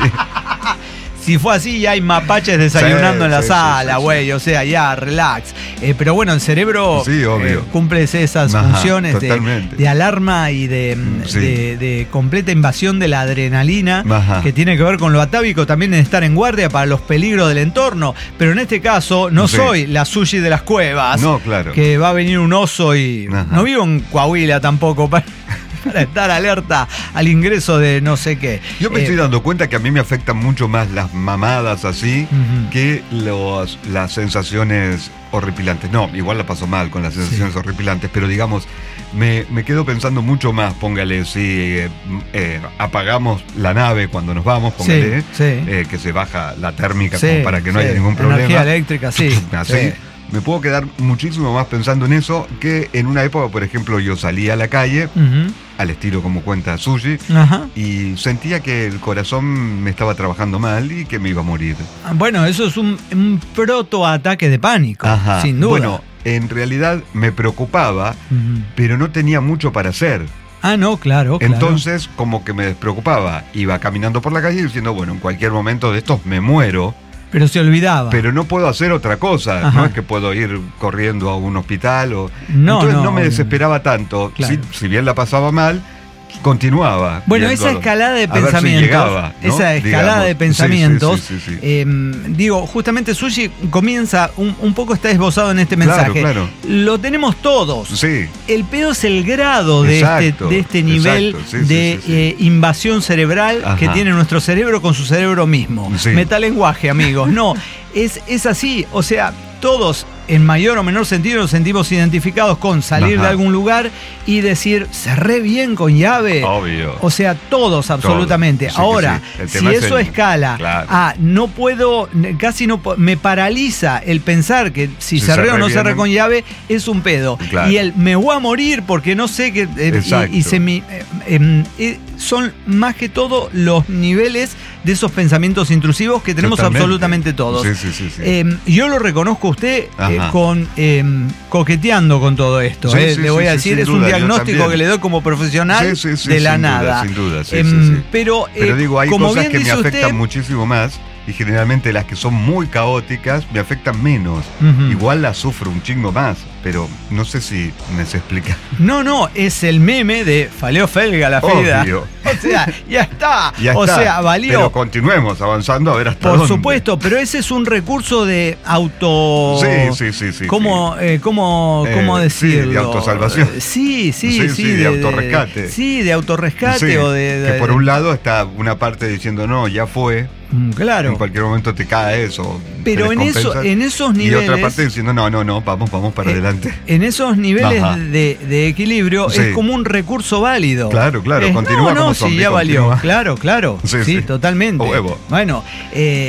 Si fue así, ya hay mapaches desayunando Sí, en la sí, sala, sí, sí, güey. O sea, ya, relax. Eh, pero bueno, el cerebro Sí, obvio. eh, cumple esas Ajá, funciones de, totalmente. de alarma y de, Sí. de, de completa invasión de la adrenalina, Ajá. que tiene que ver con lo atávico también en estar en guardia para los peligros del entorno. Pero en este caso, no Sí. soy la sushi de las cuevas. No, claro. Que va a venir un oso y. Ajá. No vivo en Coahuila tampoco para, para estar alerta al ingreso de no sé qué. Yo me Eh, estoy dando cuenta que a mí me afectan mucho más las mamadas así Ujú. que los, las sensaciones horripilantes. No, igual la paso mal con las sensaciones Sí. horripilantes, pero digamos, me, me quedo pensando mucho más, póngale, si eh, eh, apagamos la nave cuando nos vamos, póngale, Sí, sí. eh, que se baja la térmica Sí, como para que no sí. haya ningún Energía problema. eléctrica, sí. Así. Sí. Me puedo quedar muchísimo más pensando en eso que en una época, por ejemplo, yo salía a la calle, Ujú. al estilo como cuenta Sushi, Ajá. y sentía que el corazón me estaba trabajando mal y que me iba a morir. Bueno, eso es un, un protoataque de pánico, Ajá. sin duda. Bueno, en realidad me preocupaba, Ujú. pero no tenía mucho para hacer. Ah, no, claro, claro. Entonces, como que me despreocupaba. Iba caminando por la calle diciendo, bueno, en cualquier momento de estos me muero, Pero se olvidaba. pero no puedo hacer otra cosa. Ajá. No es que puedo ir corriendo a un hospital o... No, Entonces no, no me obvio. desesperaba tanto. Claro. Si, si bien la pasaba mal, continuaba. Bueno, viendo esa a lo- escalada de a ver si pensamientos, llegaba, ¿no? esa escalada Digamos. de Sí, sí, pensamientos, sí, sí, sí, sí. eh, digo, justamente Sushi comienza, un, un poco está esbozado en este mensaje. Claro, claro. Lo tenemos todos. Sí. El pedo es el grado de, Exacto, este, de este nivel exacto, sí, sí, de sí, sí. eh, invasión cerebral Ajá. que tiene nuestro cerebro con su cerebro mismo. Sí. Metalenguaje, amigos. No, es, es así. O sea, todos en mayor o menor sentido nos sentimos identificados con salir Ajá. de algún lugar y decir, cerré bien con llave. Obvio. O sea, todos absolutamente. Sí que Ahora, sí. El si tema es eso el- escala Claro. a no puedo, casi no po- me paraliza el pensar que si, Si cerré o cerré no bien, cerré con llave, es un pedo. Claro. Y el me voy a morir porque no sé qué. eh, Exacto. y, y se me, eh, em, eh, son más que todo los niveles de esos pensamientos intrusivos que tenemos Totalmente. absolutamente todos. Sí, sí, sí, sí. Em, yo lo reconozco a usted eh, Ajá. con em, coqueteando con todo esto. Sí, eh, sí, le sí, voy a sí, decir, sin es un duda, yo diagnóstico también. que le doy como profesional Sí, sí, sí, de la sin duda, nada. sin duda, sí, Em, sí, sí. Pero, Pero eh, digo, hay como cosas bien que me dice afectan usted, muchísimo más y generalmente las que son muy caóticas me afectan menos. Ujú. Igual las sufro un chingo más, pero no sé si me se explica. No, no, es el meme de Faleo Felga la vida. Obvio. O sea, ya está. Ya o está. sea, valió. Pero continuemos avanzando a ver hasta Por dónde. supuesto, pero ese es un recurso de auto. Sí, sí, sí, sí, ¿Cómo, eh, cómo, Eh, cómo sí, decirlo? de autosalvación. Eh, Sí, sí, sí. Sí, sí, de autorrescate. Sí, de autorrescate Sí, o de. de- que por un lado está una parte diciendo, no, ya fue, Mm, Claro. en cualquier momento te cae eso. Pero te en, eso, descompensas. en esos Y niveles. otra parte diciendo, no, no, no, vamos, vamos para eh, adelante. En esos niveles Ajá. de, de equilibrio Sí. es como un recurso válido. Claro, claro, Es, continúa no, no, como sí, zombie, ya valió. continúa. Claro, claro. Sí, Sí, sí. totalmente. A huevo. Bueno, eh,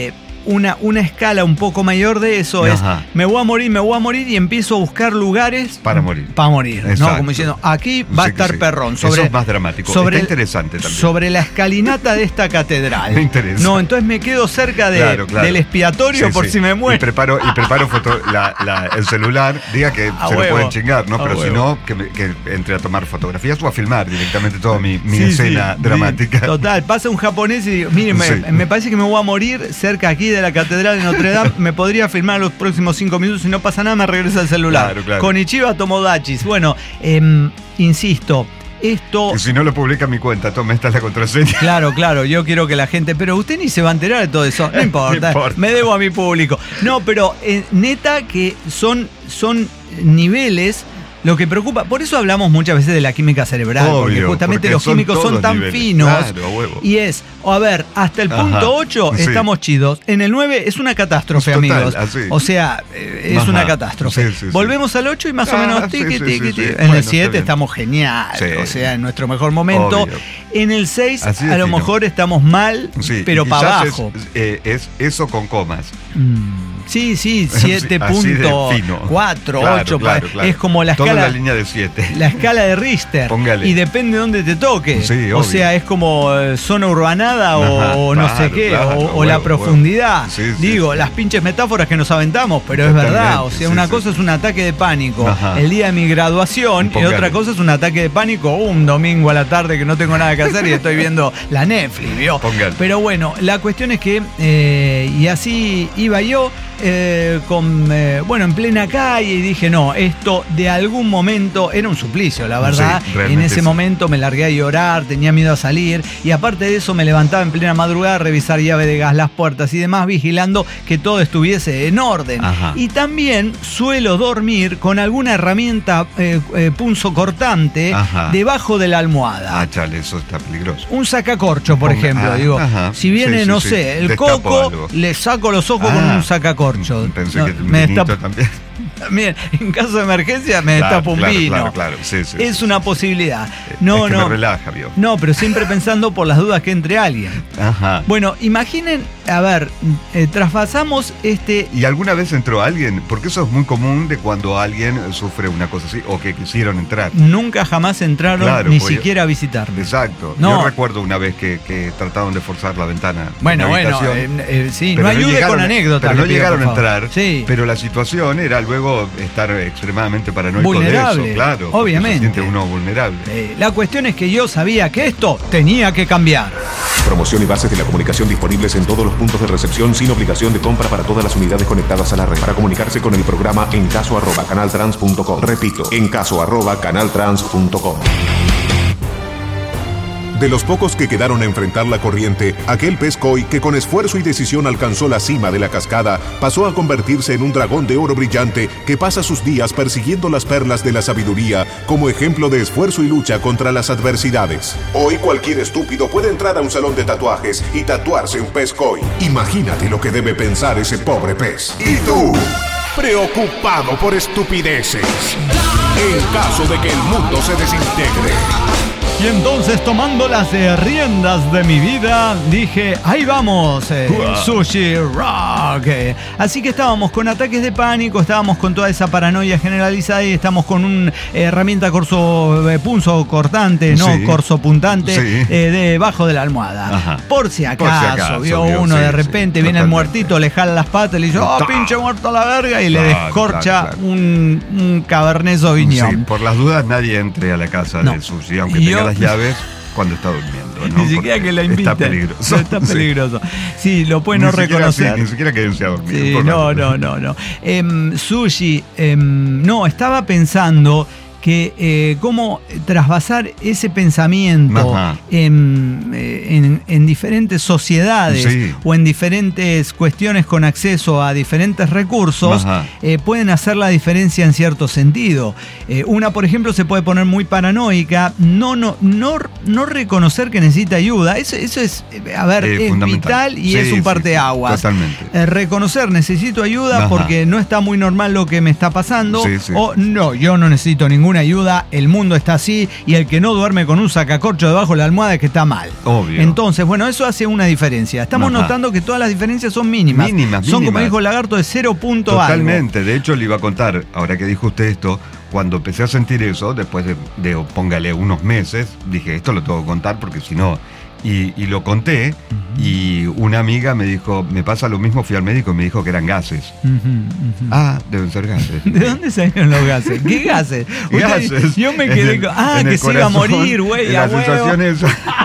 una, una escala un poco mayor de eso. Ajá. Es, me voy a morir, me voy a morir, y empiezo a buscar lugares para morir. Para morir, exacto. ¿No? Como diciendo, aquí va sí, a estar sí. perrón. Sobre, eso es más dramático. Sobre, Está interesante también. Sobre la escalinata de esta catedral. Me interesa. No, entonces me quedo cerca de, claro, claro. del expiatorio sí, por sí. si me muero. Y preparo, y preparo foto, la, la, el celular, diga que a se huevo. Lo pueden chingar, ¿no? A Pero huevo. Si no, que, me, que entre a tomar fotografías o a filmar directamente toda mi, mi sí, escena sí, dramática. Total, pasa un japonés y digo, miren, sí. me, me parece que me voy a morir cerca aquí de la catedral de Notre Dame, me podría filmar los próximos cinco minutos, si no pasa nada me regresa el celular. Claro, claro. Konichiwa Tomodachis. Bueno, eh, insisto, esto... Y si no lo publica en mi cuenta, toma, esta es la contraseña. Claro, claro, yo quiero que la gente... Pero usted ni se va a enterar de todo eso, no importa, no importa. Me debo a mi público. No, pero eh, neta que son, son niveles... Lo que preocupa, por eso hablamos muchas veces de la química cerebral, Obvio, porque justamente porque los son químicos son tan niveles. Finos. Claro, huevo. Y es, a ver, hasta el punto Ajá, ocho sí. estamos chidos. En el nueve es una catástrofe, Total, amigos. Así. O sea, es Ajá. una catástrofe. Sí, sí, Volvemos sí. al ocho y más ah, o menos tiqui, sí, tiqui, sí, tiqui. Sí, sí. En bueno, el siete estamos genial, sí. o sea, en nuestro mejor momento. Obvio. En el seis a lo fino. Mejor estamos mal, sí, pero para abajo. Es, eh, es eso con comas. Mm. Sí, sí, siete punto cuatro, claro, ocho, claro, claro. Es como la escala. Toda la línea de siete. La escala de Richter. Póngale. Y depende de dónde te toque. Sí, obvio. O sea, es como zona urbanada o, Ajá, o no claro, sé qué, claro, o, huevo, o la profundidad. Sí, sí, Digo, sí. las pinches metáforas que nos aventamos, pero es verdad. O sea, sí, una sí. cosa es un ataque de pánico Ajá. el día de mi graduación, Póngale. Y otra cosa es un ataque de pánico un domingo a la tarde que no tengo nada que hacer y estoy viendo la Netflix, ¿vio? Póngale. Pero bueno, la cuestión es que, eh, y así iba yo, eh, con, eh, bueno, en plena calle, y dije, no, esto de algún momento era un suplicio, la verdad. Sí, en ese sí. momento me largué a llorar, tenía miedo a salir, y aparte de eso me levantaba en plena madrugada a revisar llave de gas, las puertas y demás, vigilando que todo estuviese en orden. Ajá. Y también suelo dormir con alguna herramienta eh, eh, punzocortante Ajá. debajo de la almohada. Ah, chale, eso está peligroso. Un sacacorcho, por Ponga, ejemplo. Ah, digo, ajá. Si viene, sí, sí, no sí. sé, el Destapo coco, algo. Le saco los ojos ah, con un sacacorcho. Pensé no, que un me vinito destap- también. Miren, en caso de emergencia me claro, destapo un claro, vino. Claro, claro, sí, sí, es sí, una sí. posibilidad. No, es que no. me relaja, ¿vio? No, pero siempre pensando por las dudas que entre alguien. Ajá. Bueno, imaginen, a ver, eh, traspasamos este... ¿Y alguna vez entró alguien? Porque eso es muy común de cuando alguien sufre una cosa así o que quisieron entrar. Nunca jamás entraron claro, ni pues, siquiera a visitarme. Exacto. No. Yo recuerdo una vez que, que trataron de forzar la ventana. Bueno, bueno, eh, eh, sí, no ayude no llegaron, con anécdotas. Pero no pido, llegaron a entrar. Sí. Pero la situación era luego estar extremadamente paranoico vulnerable, de eso, claro. Obviamente. Se siente uno vulnerable. Eh, la cuestión es que yo sabía que esto tenía que cambiar. Promoción y bases de la comunicación disponibles en todos los puntos de recepción sin obligación de compra para todas las unidades conectadas a la red. Para comunicarse con el programa en caso arroba canaltrans punto com. Repito, en caso arroba canaltrans punto com. De los pocos que quedaron a enfrentar la corriente, aquel pez koi que con esfuerzo y decisión alcanzó la cima de la cascada, pasó a convertirse en un dragón de oro brillante que pasa sus días persiguiendo las perlas de la sabiduría como ejemplo de esfuerzo y lucha contra las adversidades. Hoy cualquier estúpido puede entrar a un salón de tatuajes y tatuarse un pez koi. Imagínate lo que debe pensar ese pobre pez. ¿Y tú? Preocupado por estupideces. En caso de que el mundo se desintegre. Y entonces, tomando las eh, riendas de mi vida, dije, ahí vamos, eh, Sushi Rock. Eh, así que estábamos con ataques de pánico, estábamos con toda esa paranoia generalizada y estamos con una eh, herramienta corso, eh, punzo cortante, no sí. corso puntante, sí. eh, debajo de la almohada. Ajá. Por si acaso, Por si acaso vio vio, uno sí, de repente, sí, viene totalmente. el muertito, le jala las patas y le dice, oh, pinche muerto a la verga, y claro, le descorcha claro, claro. un, un Cabernet Sauvignon. Sí, por las dudas nadie entre a la casa no. del Sushi, aunque Yo, tenga las llaves cuando está durmiendo, ¿no? Ni siquiera que la inviten. Está peligroso. No, está peligroso. Sí, lo puede no reconocer. Sí, ni siquiera quédense a dormir. Sí, no, no, no, no. Eh, Sushi, eh, no, estaba pensando que eh, cómo trasvasar ese pensamiento en, en, en diferentes sociedades sí. o en diferentes cuestiones con acceso a diferentes recursos eh, pueden hacer la diferencia en cierto sentido. Eh, una, por ejemplo, se puede poner muy paranoica, no, no, no, no reconocer que necesita ayuda. Eso, eso es, a ver, eh, es vital y sí, es un parteaguas. Sí, totalmente. Eh, reconocer, necesito ayuda Ajá. porque no está muy normal lo que me está pasando. Sí, sí. O no, yo no necesito ninguna ninguna ayuda, el mundo está así, y el que no duerme con un sacacorcho debajo de la almohada es que está mal. Obvio. Entonces, bueno, eso hace una diferencia. Estamos Ajá. notando que todas las diferencias son mínimas. Mínimas, Son, mínimas. como dijo el lagarto, de cero punto algo. Totalmente. De hecho, le iba a contar, ahora que dijo usted esto, cuando empecé a sentir eso, después de, de póngale unos meses, dije, esto lo tengo que contar porque si no... Y, y lo conté, uh-huh. y una amiga me dijo, me pasa lo mismo, fui al médico y me dijo que eran gases. Uh-huh, uh-huh. Ah, deben ser gases. ¿De dónde salieron los gases? ¿Qué gases? Gases. Usted, yo me quedé el, con, ah, que se iba a morir, güey. La sensación es...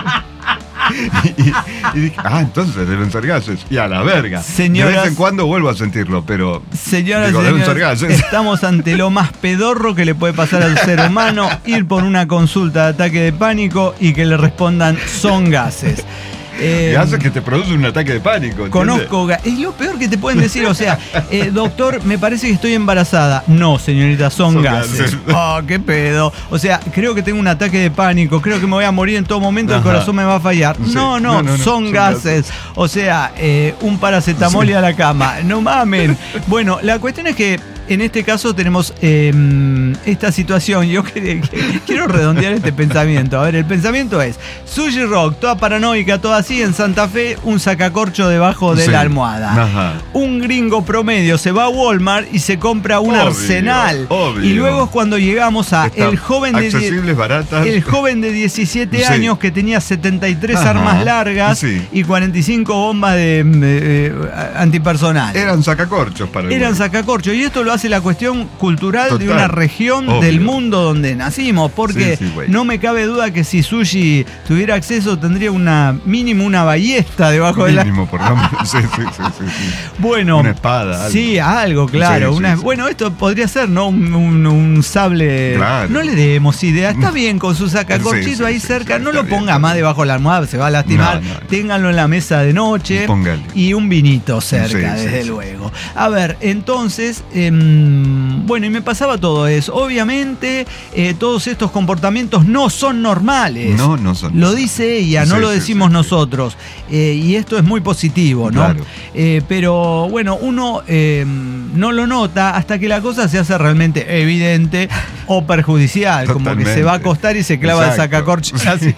Y, y, y dije, ah, entonces deben ser gases. Y a la verga. Señoras, de vez en cuando vuelvo a sentirlo, pero. Señoras digo, y deben señores, ser gases. Estamos ante lo más pedorro que le puede pasar al ser humano: ir por una consulta de ataque de pánico y que le respondan son gases. Eh, gases que te producen un ataque de pánico. Conozco, es lo peor que te pueden decir. O sea, eh, doctor, me parece que estoy embarazada. No, señorita, son, son gases. gases. Oh, qué pedo. O sea, creo que tengo un ataque de pánico. Creo que me voy a morir en todo momento. Ajá. El corazón me va a fallar. Sí. No, no, no, no, no, son, son gases. gases. O sea, eh, un paracetamol sí. y a la cama. No mamen. Bueno, la cuestión es que en este caso tenemos eh, esta situación. Yo que, que, quiero redondear este pensamiento. A ver, el pensamiento es: Sushi Rock, toda paranoica, toda así, en Santa Fe, un sacacorcho debajo de sí. la almohada. Ajá. Un gringo promedio se va a Walmart y se compra un obvio, arsenal. Obvio. Y luego es cuando llegamos a el joven, de accesibles, baratas. el joven de diecisiete sí. años que tenía setenta y tres Ajá. armas largas sí. y cuarenta y cinco bombas de, de, de antipersonal. Eran sacacorchos para el Eran mundo. sacacorchos. Y esto lo hace la cuestión cultural Total. de una región Obvio. del mundo donde nacimos, porque sí, sí, no me cabe duda que si Sushi tuviera acceso tendría una mínimo una ballesta debajo mínimo, de la... Mínimo, por lo menos. Sí, sí, sí, sí, sí. Bueno. Una espada. Algo. Sí, algo, claro. Sí, una, sí, sí. Bueno, esto podría ser, ¿no? Un, un, un sable... Claro. No le demos idea. Está bien con su sacacorchito sí, sí, ahí sí, cerca. Sí, no lo ponga bien, más debajo de la almohada, se va a lastimar. No, no, no. Ténganlo en la mesa de noche. Póngale. Y un vinito cerca, sí, desde sí, luego. Sí. A ver, entonces... Eh, bueno, y me pasaba todo eso. Obviamente, eh, todos estos comportamientos no son normales. No, no son. Lo dice ella, no sí, lo decimos sí, sí, nosotros. Eh, y esto es muy positivo, ¿no? Claro. Eh, pero bueno, uno eh, no lo nota hasta que la cosa se hace realmente evidente o perjudicial. Totalmente. Como que se va a acostar y se clava Exacto. el sacacorcho así.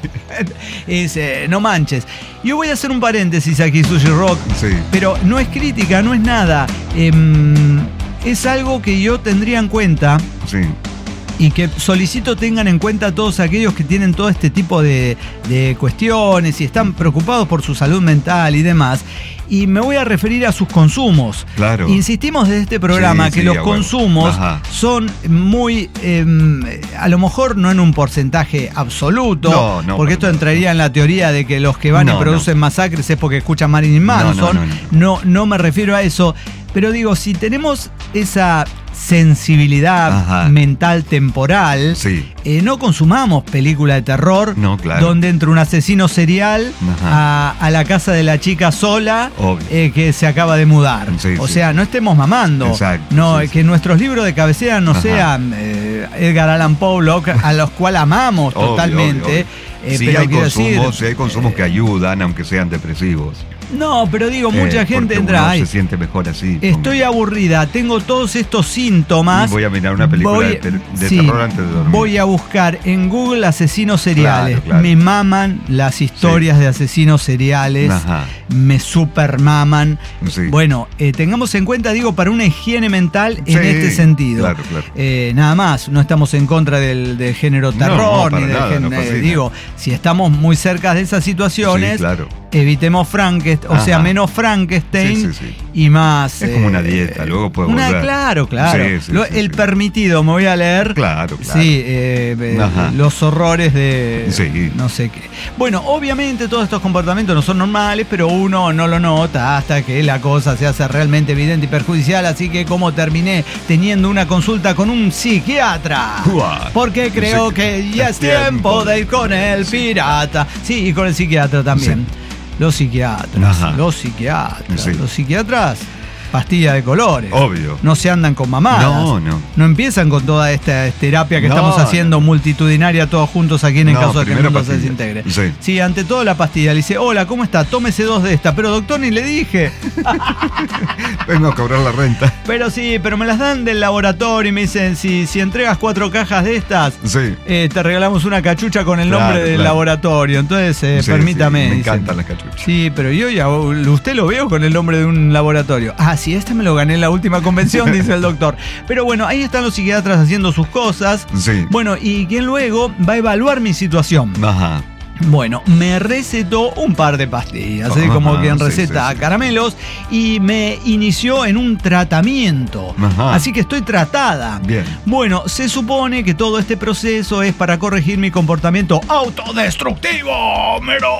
Y dice, no manches. Yo voy a hacer un paréntesis aquí, Sushi Rock. Sí. Pero no es crítica, no es nada. Eh, es algo que yo tendría en cuenta. Sí. Y que solicito tengan en cuenta a todos aquellos que tienen todo este tipo de, de cuestiones y están preocupados por su salud mental y demás. Y me voy a referir a sus consumos. Claro. Insistimos desde este programa sí, que sí, los consumos bueno. son muy, eh, a lo mejor no en un porcentaje absoluto, no, no, porque esto entraría en la teoría de que los que van no, y producen no. masacres es porque escuchan Marilyn Manson. No, no, no, no. no, no me refiero a eso. Pero digo, si tenemos esa sensibilidad Ajá. mental temporal, sí. eh, no consumamos película de terror no, claro. donde entra un asesino serial a, a la casa de la chica sola eh, que se acaba de mudar. Sí, o sí. sea, no estemos mamando. Exacto, no, sí, que sí. nuestros libros de cabecera no Ajá. sean eh, Edgar Allan Poe, Locke, a los cuales amamos obvio, totalmente. Obvio, obvio. Eh, sí, pero hay quiero consumos, decir, sí hay consumos que ayudan, aunque sean depresivos. No, pero digo, mucha eh, gente uno entra ahí. Se siente mejor así. Estoy como... aburrida, tengo todos estos síntomas. Voy a mirar una película voy, de, ter de sí, terror antes de dormir. Voy a buscar en Google asesinos seriales. Claro, claro. Me maman las historias sí. de asesinos seriales. Ajá. Me super maman. Sí. Bueno, eh, tengamos en cuenta, digo, para una higiene mental en sí, este sentido. Claro, claro. Eh, nada más, no estamos en contra del, del género terror, no, no, ni del nada, género. No eh, digo, si estamos muy cerca de esas situaciones. Sí, claro. Evitemos Frankenstein, o sea, menos Frankenstein sí, sí, sí. y más... Es como una dieta, eh, luego puede una, volver. Claro, claro. Sí, sí, Lo, sí, el sí. permitido, me voy a leer. Claro, claro. Sí, eh, eh, los horrores de sí. no sé qué. Bueno, obviamente todos estos comportamientos no son normales, pero uno no lo nota hasta que la cosa se hace realmente evidente y perjudicial. Así que como terminé teniendo una consulta con un psiquiatra. Uah, porque creo sí. que ya es tiempo de ir con el pirata. Sí, y con el psiquiatra también. Sí. Los psiquiatras, Ajá. los psiquiatras, sí. los psiquiatras pastillas de colores. Obvio. No se andan con mamadas. No, no. No empiezan con toda esta terapia que No, estamos haciendo no. multitudinaria todos juntos aquí en el No, caso de que el primero mundo se pastilla. desintegre. Sí. Sí, ante todo la pastilla. Le dice, hola, ¿cómo está? Tómese dos de esta. Pero doctor, ni le dije. Vengo a cobrar la renta. Pero sí, pero me las dan del laboratorio y me dicen, si, si entregas cuatro cajas de estas, Sí. eh, te regalamos una cachucha con el Claro, nombre del claro. laboratorio. Entonces, eh, Sí, permítame. sí, me dicen. encantan las cachuchas. Sí, pero yo ya, usted lo veo con el nombre de un laboratorio. Ah, sí, este me lo gané en la última convención, dice el doctor. Pero bueno, ahí están los psiquiatras haciendo sus cosas. Sí. Bueno, y quien luego va a evaluar mi situación. Ajá. Bueno, me recetó un par de pastillas, ¿eh? Ajá, Como quien sí, receta sí, sí. caramelos, y me inició en un tratamiento. Ajá. Así que estoy tratada. Bien. Bueno, se supone que todo este proceso es para corregir mi comportamiento autodestructivo.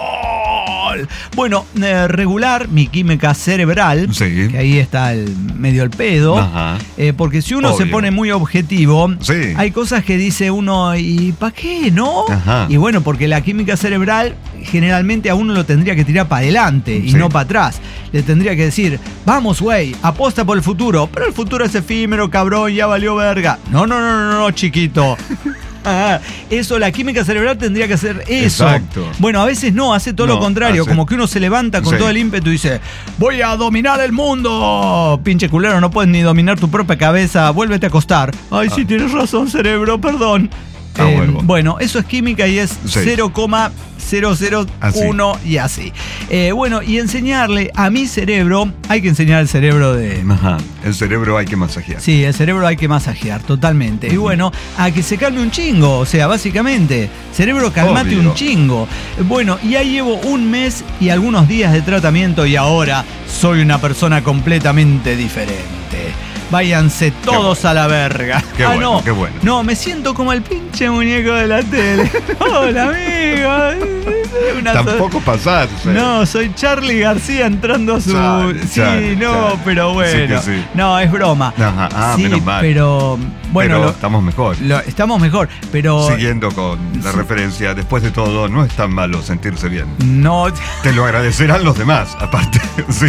¡Merol! Bueno, eh, regular mi química cerebral, Sí. que ahí está el medio el pedo. Ajá. Eh, porque si uno se Obvio. pone muy objetivo, Sí. hay cosas que dice uno, ¿y para qué, no? Ajá. Y bueno, porque la química cerebral generalmente a uno lo tendría que tirar para adelante y Sí. no para atrás. Le tendría que decir, vamos, güey, aposta por el futuro. Pero el futuro es efímero, cabrón, ya valió verga. No, no, no, no, no, chiquito. Ah, eso, la química cerebral tendría que hacer eso. Exacto. Bueno, a veces no, hace todo No, lo contrario. hace- Como que uno se levanta con Sí. todo el ímpetu y dice, voy a dominar el mundo. Pinche culero, no puedes ni dominar tu propia cabeza. Vuélvete a acostar. Ay, sí, Ah. tienes razón, cerebro, perdón. Ah, Eh, huevo. bueno, eso es química y es Sí. cero coma cero cero uno y así. Eh, bueno, y enseñarle a mi cerebro, hay que enseñar el cerebro de... Ajá. El cerebro hay que masajear. Sí, el cerebro hay que masajear totalmente. Y bueno, a que se calme un chingo, o sea, básicamente, cerebro calmate Obvio. un chingo. Bueno, y ahí llevo un mes y algunos días de tratamiento y ahora soy una persona completamente diferente. Váyanse todos bueno. a la verga. Qué ah, bueno, no, qué bueno. No, me siento como el pinche muñeco de la tele. Hola, amigo. Una Tampoco pasarse. No, soy Charlie García entrando a su... Charlie, sí, Charlie, no, Charlie. pero bueno. Sí que sí. No, es broma. Ajá, ah, sí, menos mal. pero bueno, Pero lo- estamos mejor. lo- estamos mejor, pero Siguiendo con la Sí. referencia, después de todo, no es tan malo sentirse bien. no Te lo agradecerán los demás, aparte. Sí.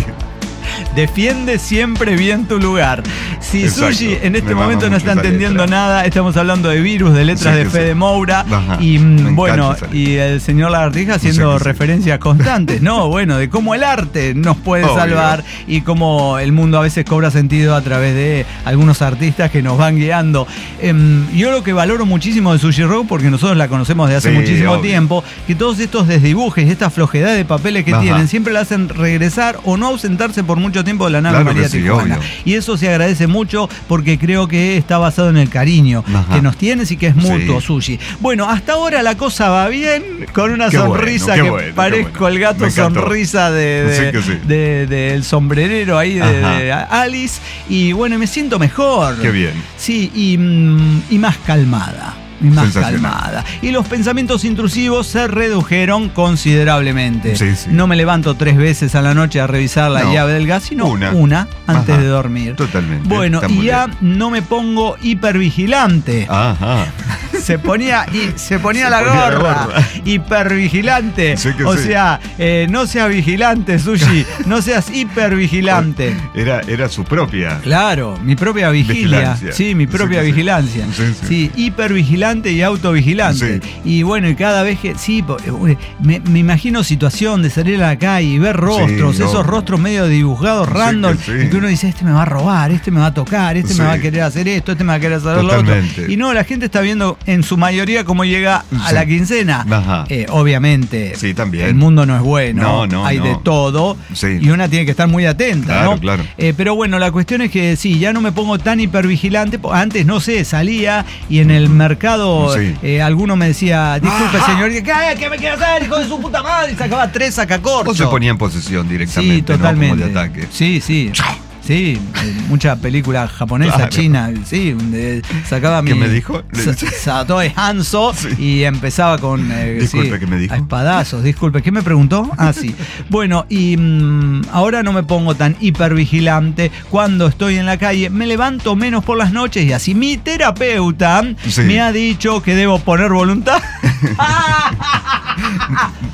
defiende siempre bien tu lugar. Si Exacto. Sushi en este Me mama momento no mucho está esa entendiendo letra. nada, estamos hablando de virus, de letras Sí de que Fede sí. Moura. Ajá, Y me mm, encanta bueno, esa letra. y el señor Lagartija haciendo Sí que sí. referencias constantes, ¿no? Bueno, de cómo el arte nos puede Obvio. salvar y cómo el mundo a veces cobra sentido a través de algunos artistas que nos van guiando. Em, yo lo que valoro muchísimo de Sushi Rock, porque nosotros la conocemos de hace Sí, muchísimo obvio. tiempo, que todos estos desdibujes y esta flojedad de papeles que Ajá. tienen siempre la hacen regresar o no ausentarse por mucho tiempo de la nave Claro que María sí, Tijuana. obvio. Y eso se agradece mucho porque creo que está basado en el cariño Ajá. que nos tienes y que es mutuo, Sí. Sushi. Bueno, hasta ahora la cosa va bien, con una Qué bueno, sonrisa qué que bueno, qué parezco bueno. el gato Me encantó. sonrisa de, de- Sí que sí. de- del sombrerero ahí de, Ajá. de Alice. Y bueno, me siento mejor. Qué bien. Sí, y, mm, y más calmada. Y más Sensacional. calmada. Y los pensamientos intrusivos se redujeron considerablemente. Sí, sí. No me levanto tres veces a la noche a revisar la No. llave del gas, sino una, Una. antes Ajá. de dormir. Totalmente. Bueno, Está y muy ya bien. no me pongo hipervigilante. Ajá. Se ponía y se ponía Se la ponía la gorra. gorra. Hipervigilante. Sí que o sí. sea, eh, no seas vigilante, Sushi. No seas hipervigilante. Era, era su propia. Claro, mi propia vigilia. Vigilancia. Sí, mi propia Sí que sí. vigilancia. Sí, sí. Sí, hipervigilante y autovigilante. Sí. Y bueno, y cada vez que. Sí, po- eh, me, me imagino situación de salir a la calle y ver rostros, Sí, esos obvio. rostros medio dibujados, Sí random, que sí. y que uno dice: este me va a robar, este me va a tocar, este Sí. me va a querer hacer esto, este me va a querer hacer lo otro. Totalmente. Y no, la gente está viendo en su mayoría cómo llega a Sí. la quincena. Ajá. Eh, obviamente, Sí, también. el mundo no es bueno, No, no, hay no. de todo, Sí. y una tiene que estar muy atenta, Claro, ¿no? claro. Eh, pero bueno, la cuestión es que sí, ya no me pongo tan hipervigilante. po- Antes, no sé, salía y en el mercado Sí. eh, alguno me decía, disculpe señor, ¿qué, qué me quiere hacer, hijo de su puta madre? Y sacaba tres sacacorchos. O se ponía en posesión directamente, Sí, totalmente. ¿no? Como de ataque. Sí, sí. Sí, eh, mucha película japonesa, Claro. china, sí, donde sacaba mi... ¿Qué me dijo? Sa- Satoe Hanzo Sí. y empezaba con... eh, Disculpe, sí, ¿qué me dijo? a espadazos, disculpe, ¿qué me preguntó? Ah, sí. Bueno, y mm, ahora no me pongo tan hipervigilante cuando estoy en la calle, me levanto menos por las noches y así mi terapeuta Sí. me ha dicho que debo poner voluntad.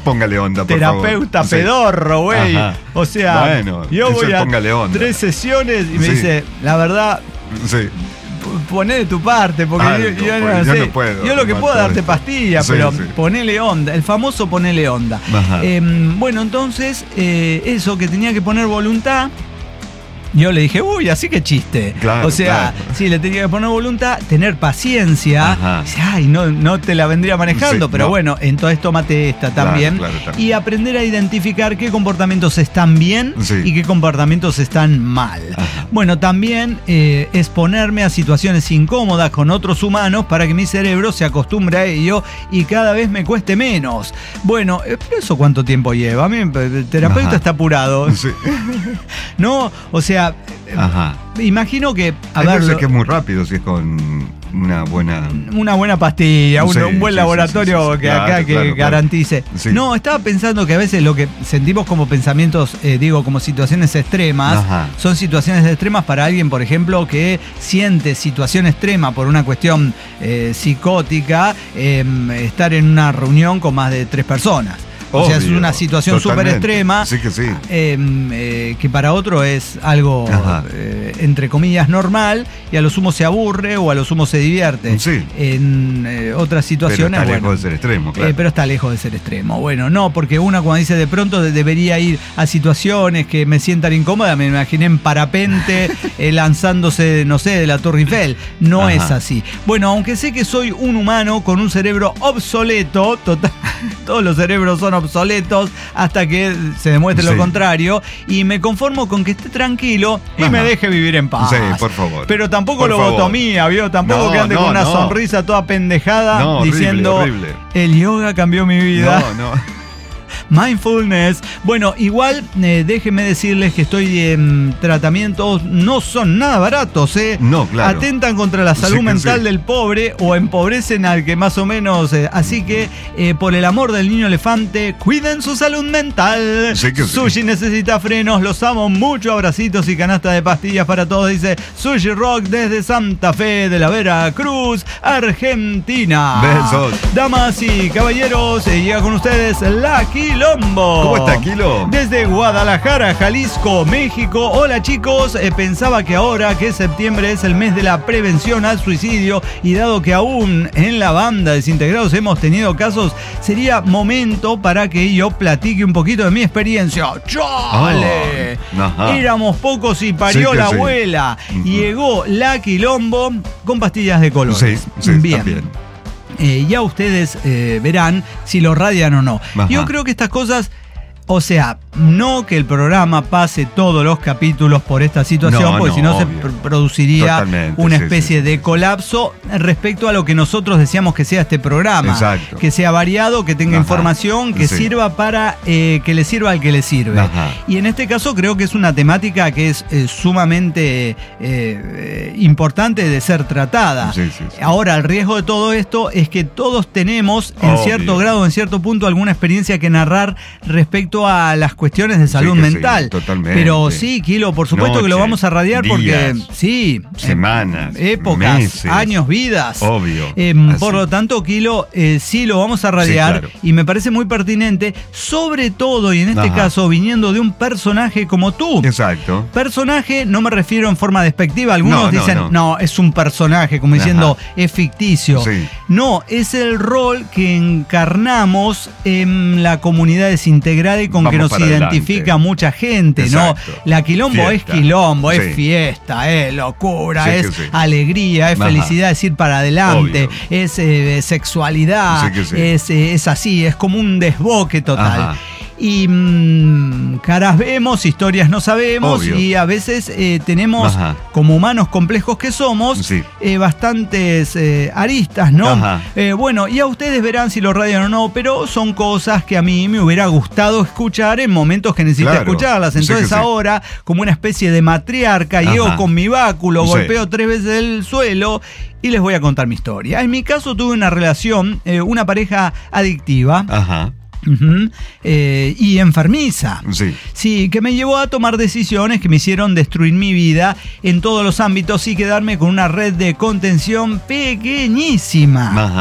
póngale onda, por terapeuta favor. pedorro, güey. Ajá. O sea, bueno, yo voy a onda. tres sesiones y me Sí. dice, la verdad, Sí. poné de tu parte, porque Algo, yo, yo no porque sé. yo no puedo, Yo lo que no puedo es puedo. darte pastillas, Sí, pero sí. ponele onda. El famoso ponele onda. Eh, bueno, entonces, eh, eso que tenía que poner voluntad. Yo le dije, uy, así que chiste. Claro, o sea, claro. sí, le tenía que poner voluntad, tener paciencia. Ajá. Dice, ay, no, no te la vendría manejando, Sí, pero no. bueno, entonces tómate esta también. Claro, claro, también. Y aprender a identificar qué comportamientos están bien Sí. y qué comportamientos están mal. Ajá. Bueno, también eh, exponerme a situaciones incómodas con otros humanos para que mi cerebro se acostumbre a ello y cada vez me cueste menos. Bueno, eh, pero ¿eso cuánto tiempo lleva? A mí el terapeuta Ajá. está apurado. Sí. No, o sea, eh, Ajá. imagino que, a Hay ver, veces lo- que es muy rápido si es con una buena... una buena pastilla, un, Sí, un buen sí, laboratorio sí, sí, sí. que Claro, acá que claro, claro. garantice. Sí. No, estaba pensando que a veces lo que sentimos como pensamientos, eh, digo, como situaciones extremas, Ajá. son situaciones extremas para alguien, por ejemplo, que siente situación extrema por una cuestión eh, psicótica, eh, estar en una reunión con más de tres personas. O sea, es Obvio, una situación súper totalmente. extrema. Sí que sí. eh, eh, que para otro es algo, Ajá. eh, entre comillas, normal, y a lo sumo se aburre o a lo sumo se divierte. Sí. En eh, otras Pero situaciones, está bueno, lejos de ser extremo, claro. eh, pero está lejos de ser extremo. Bueno, no, porque una cuando dice de pronto de- debería ir a situaciones que me sientan incómodas, me imaginé en parapente eh, lanzándose, no sé, de la Torre Eiffel. No Ajá. es así. Bueno, aunque sé que soy un humano con un cerebro obsoleto, total, todos los cerebros son obsoletos hasta que se demuestre Sí. lo contrario, y me conformo con que esté tranquilo y Ajá. me deje vivir en paz. Sí, por favor. Pero tampoco Por lobotomía, ¿vio? Tampoco No, que ande no, con una no. sonrisa toda pendejada No, horrible, diciendo horrible. el yoga cambió mi vida. No, no. Mindfulness. Bueno, igual eh, déjenme decirles que estoy en tratamientos, no son nada baratos, ¿eh? No, claro. Atentan contra la salud Sí que mental sí. del pobre o empobrecen al que más o menos. eh, así que, eh, por el amor del niño elefante, cuiden su salud mental. Sí que sí. Sushi necesita frenos, los amo mucho. Abracitos y canasta de pastillas para todos, dice Sushi Rock desde Santa Fe de la Veracruz, Argentina. Besos. Damas y caballeros, eh, llega con ustedes La Quilombo. ¿Cómo está, Quilo? Desde Guadalajara, Jalisco, México. Hola chicos, eh, pensaba que ahora que septiembre es el mes de la prevención al suicidio y dado que aún en la banda Desintegrados hemos tenido casos, sería momento para que yo platique un poquito de mi experiencia. ¡Chale! Oh, ajá. Éramos pocos y parió Sí que la sí. abuela. Ujú. Llegó La Quilombo con pastillas de colores. Sí, sí, Bien. también. Eh, ya ustedes eh, verán si lo radian o no. Ajá. Yo creo que estas cosas, o sea, no que el programa pase todos los capítulos por esta situación, No, porque no, si no se obvio. pr- produciría Totalmente, una sí, especie sí, de sí. colapso respecto a lo que nosotros deseamos que sea este programa. Exacto. Que sea variado, que tenga Ajá. información, que Sí. sirva para eh, que le sirva al que le sirve. Ajá. Y en este caso creo que es una temática que es eh, sumamente eh, eh, importante de ser tratada. Sí, sí, sí. Ahora, el riesgo de todo esto es que todos tenemos, en Obvio. cierto grado, en cierto punto, alguna experiencia que narrar respecto a las cuestiones de salud que sí, mental. totalmente. Pero sí, Kilo, por supuesto que lo Noches, vamos a radiar porque, días, sí, semanas, eh, épocas, meses. años, vidas. Obvio. Eh, Así. por lo tanto, Kilo, eh, sí lo vamos a radiar, Sí, claro. y me parece muy pertinente, sobre todo, y en este Ajá. caso, viniendo de un personaje como tú. Exacto. Personaje, no me refiero en forma despectiva. Algunos No, no, dicen, no. no, es un personaje, como diciendo, Ajá. es ficticio. Sí. No, es el rol que encarnamos en la comunidad desintegrada y con Vamos que nos para identifica adelante. mucha gente, Exacto. ¿no? La quilombo Fiesta. es quilombo, es Sí. fiesta, es locura, Sí que es sí. alegría, es Ajá. felicidad, es ir para adelante, Obvio. es eh, sexualidad, Sí que sí. es, eh, es así, es como un desboque total. Ajá. Y mm, caras vemos, historias no sabemos, Obvio. y a veces eh, tenemos, Ajá. como humanos complejos que somos, Sí. eh, bastantes eh, aristas, ¿no? Ajá. Eh, bueno, y a ustedes verán si lo radian o no, pero son cosas que a mí me hubiera gustado escuchar en momentos que necesité Claro. escucharlas. Sí que Entonces sí. ahora, como una especie de matriarca, llego Ajá. con mi báculo, Sí. golpeo tres veces el suelo y les voy a contar mi historia. En mi caso tuve una relación, eh, una pareja adictiva. Ajá. Ujú, eh, y enfermiza. Sí. Sí, que me llevó a tomar decisiones que me hicieron destruir mi vida en todos los ámbitos y quedarme con una red de contención pequeñísima. Ajá.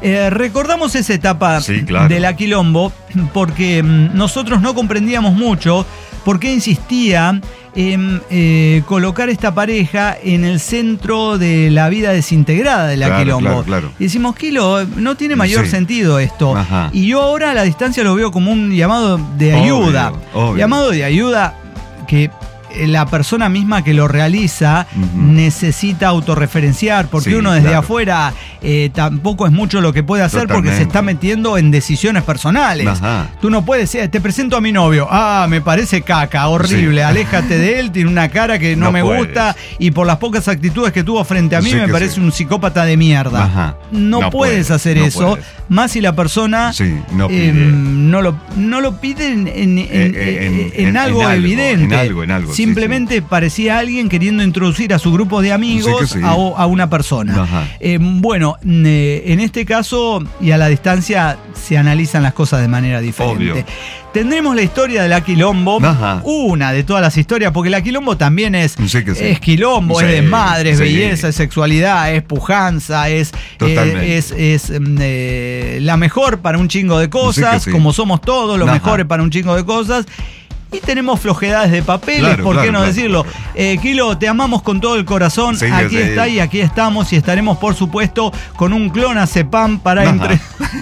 Eh, recordamos esa etapa sí, claro. del Aquilombo porque mm, nosotros no comprendíamos mucho por qué insistía en eh, colocar esta pareja en el centro de la vida desintegrada del claro, Aquilombo. Claro, claro. Y decimos, Quilo, no tiene mayor sí. sentido esto. Ajá. Y yo ahora a la distancia lo veo como un llamado de ayuda. Obvio, obvio. Llamado de ayuda que la persona misma que lo realiza uh-huh. necesita autorreferenciar, porque sí, uno desde claro. afuera eh, tampoco es mucho lo que puede hacer. Totalmente. Porque se está metiendo en decisiones personales. Ajá. Tú no puedes decir, te presento a mi novio, ah, me parece caca, horrible, sí. aléjate de él, tiene una cara que no, no me puedes. gusta y por las pocas actitudes que tuvo frente a mí sí me parece sí. un psicópata de mierda. Ajá. No, no puedes, puedes hacer no eso, puedes. Más si la persona sí, no, eh, no, lo, no lo pide en, en, en, eh, en, en, en algo en evidente. En algo, en algo. Simplemente sí, sí. parecía alguien queriendo introducir a su grupo de amigos sí sí. a, a una persona. Eh, bueno, eh, en este caso y a la distancia se analizan las cosas de manera diferente. Obvio. Tendremos la historia del Aquilombo, Ajá. una de todas las historias, porque el Aquilombo también es, sí sí. es quilombo, sí, es desmadre, es sí. belleza, es sexualidad, es pujanza, es, eh, es, es eh, la mejor para un chingo de cosas, sí sí. como somos todos, los Ajá. mejores para un chingo de cosas. Y tenemos flojedades de papeles, claro, ¿por claro, qué no claro, decirlo? Claro. Eh, Quilo, te amamos con todo el corazón. Sí, aquí sí. está y aquí estamos y estaremos, por supuesto, con un clonazepam para entre...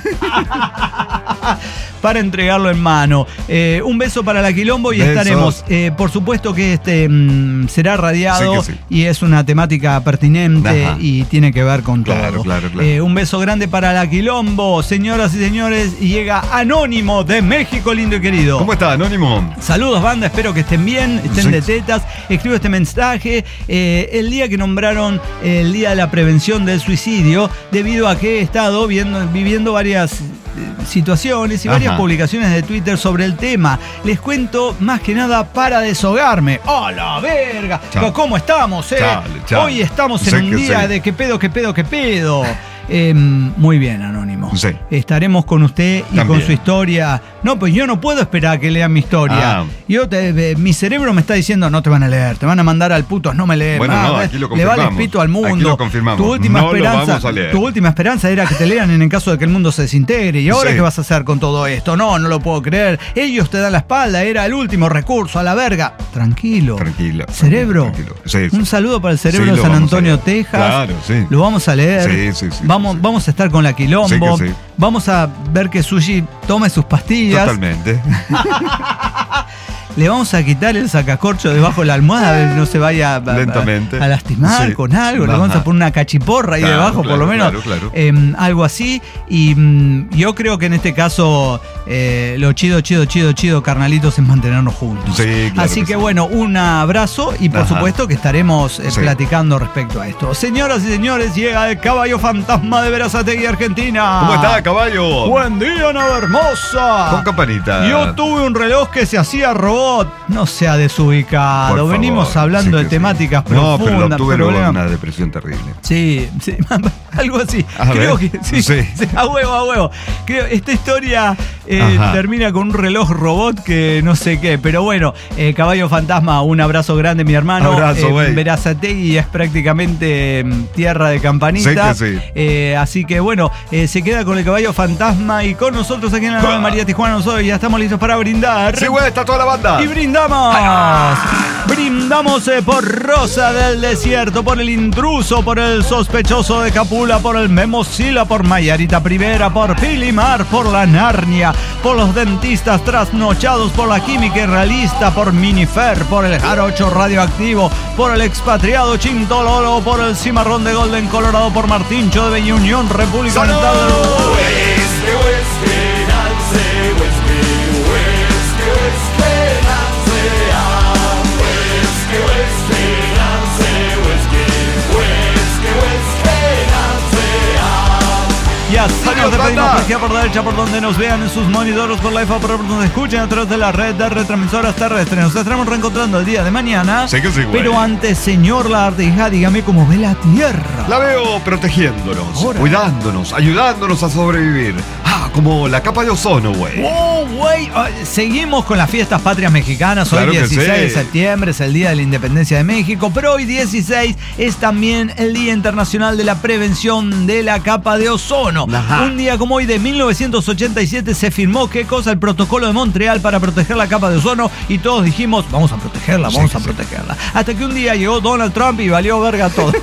para entregarlo en mano. Eh, un beso para el Aquilombo y Besos. estaremos. Eh, por supuesto que este mm, será radiado sí sí. y es una temática pertinente Ajá. y tiene que ver con claro, todo. Claro, claro. Eh, un beso grande para el Aquilombo. Señoras y señores, y llega Anónimo de México, lindo y querido. ¿Cómo está, Anónimo? Saludos, banda, espero que estén bien, estén sí. de tetas. Escribo este mensaje eh, el día que nombraron el Día de la Prevención del Suicidio, debido a que he estado viendo, viviendo varias situaciones y varias Ajá. publicaciones de Twitter sobre el tema. Les cuento más que nada para deshogarme. ¡Oh, la verga! Chale. ¿Cómo estamos, eh? Chale, chale. Hoy estamos en sé un día sé. de qué pedo, qué pedo, qué pedo. Eh, muy bien, Anónimo. Sí. Estaremos con usted y También. con su historia. No, pues yo no puedo esperar a que lean mi historia. Ah. Yo te, eh, mi cerebro me está diciendo, no te van a leer, te van a mandar al puto, no me leen. Bueno, ah, no, aquí lo le vale el pito al mundo. Aquí lo confirmamos. Tu última no esperanza, lo vamos a leer. Tu última esperanza era que te lean en el caso de que el mundo se desintegre. ¿Y ahora sí. qué vas a hacer con todo esto? No, no lo puedo creer. Ellos te dan la espalda, era el último recurso, a la verga. Tranquilo. Tranquilo. Cerebro. Tranquilo. Sí, sí. Un saludo para el cerebro sí, de San Antonio, Texas. Claro, sí. Lo vamos a leer. Sí, sí, sí. Vamos, sí. vamos a estar con la Quilombo. Sí, sí. Vamos a ver que Sushi tome sus pastillas. Totalmente. Le vamos a quitar el sacacorcho debajo de la almohada, no se vaya a, Lentamente. a, a lastimar sí. con algo. Ajá. Le vamos a poner una cachiporra ahí claro, debajo, claro, por lo menos. Claro, claro. Eh, algo así. Y mm, yo creo que en este caso eh, lo chido, chido, chido, chido, carnalitos, es mantenernos juntos. Sí, claro así que, que sí. bueno, un abrazo y por Ajá. supuesto que estaremos eh, sí. platicando respecto a esto. Señoras y señores, llega el caballo fantasma de Berazategui, Argentina. ¿Cómo está, caballo? Buen día, Nava hermosa. Con campanita. Yo tuve un reloj que se hacía robot. No sé. Desubicado. Por Venimos favor, hablando sí de temáticas sí. profundas. No, pero lo tuve luego problemas. una depresión terrible. Sí, sí, algo así. A Creo ver. que sí, Sí. sí, a huevo, a huevo. Creo esta historia eh, termina con un reloj robot que no sé qué, pero bueno, eh, Caballo Fantasma, un abrazo grande, mi hermano. Abrazo, güey. Eh, Berazategui es prácticamente eh, tierra de campanita. Sí que sí. Eh, así que bueno, eh, se queda con el Caballo Fantasma y con nosotros aquí en la nueva María Tijuana. Nosotros ya estamos listos para brindar. Sí, güey, está toda la banda. Y brindamos. Brindamos eh, por Rosa del Desierto, por el intruso, por el sospechoso de Capula, por el Memosila, por Mayarita Primera, por Pilimar, por la Narnia, por los dentistas trasnochados, por la química irrealista, por Minifer, por el Jarocho radioactivo, por el expatriado Chintololo, por el Cimarrón de Golden Colorado, por Martincho de Bella Unión, República Oriental del Uruguay. Ya salimos de Pedimos Policía por derecha, por donde nos vean en sus monitores, por la I F A, por donde nos escuchen a través de la red de retransmisoras terrestres. Nos estaremos reencontrando el día de mañana. Sí que sí, güey. Pero antes, señor Lagartija, dígame cómo ve la Tierra. La veo protegiéndonos, Ahora. cuidándonos, ayudándonos a sobrevivir. Ah, como la capa de ozono, güey. Oh, güey. Seguimos con las fiestas patrias mexicanas. Hoy Claro que dieciséis de sí. septiembre es el Día de la Independencia de México, pero hoy dieciséis es también el Día Internacional de la Prevención de la Capa de Ozono. Ajá. Un día como hoy de mil novecientos ochenta y siete se firmó, ¿qué cosa? El Protocolo de Montreal para proteger la capa de ozono, y todos dijimos, vamos a protegerla, vamos Sí, a sí. protegerla. Hasta que un día llegó Donald Trump y valió verga todo.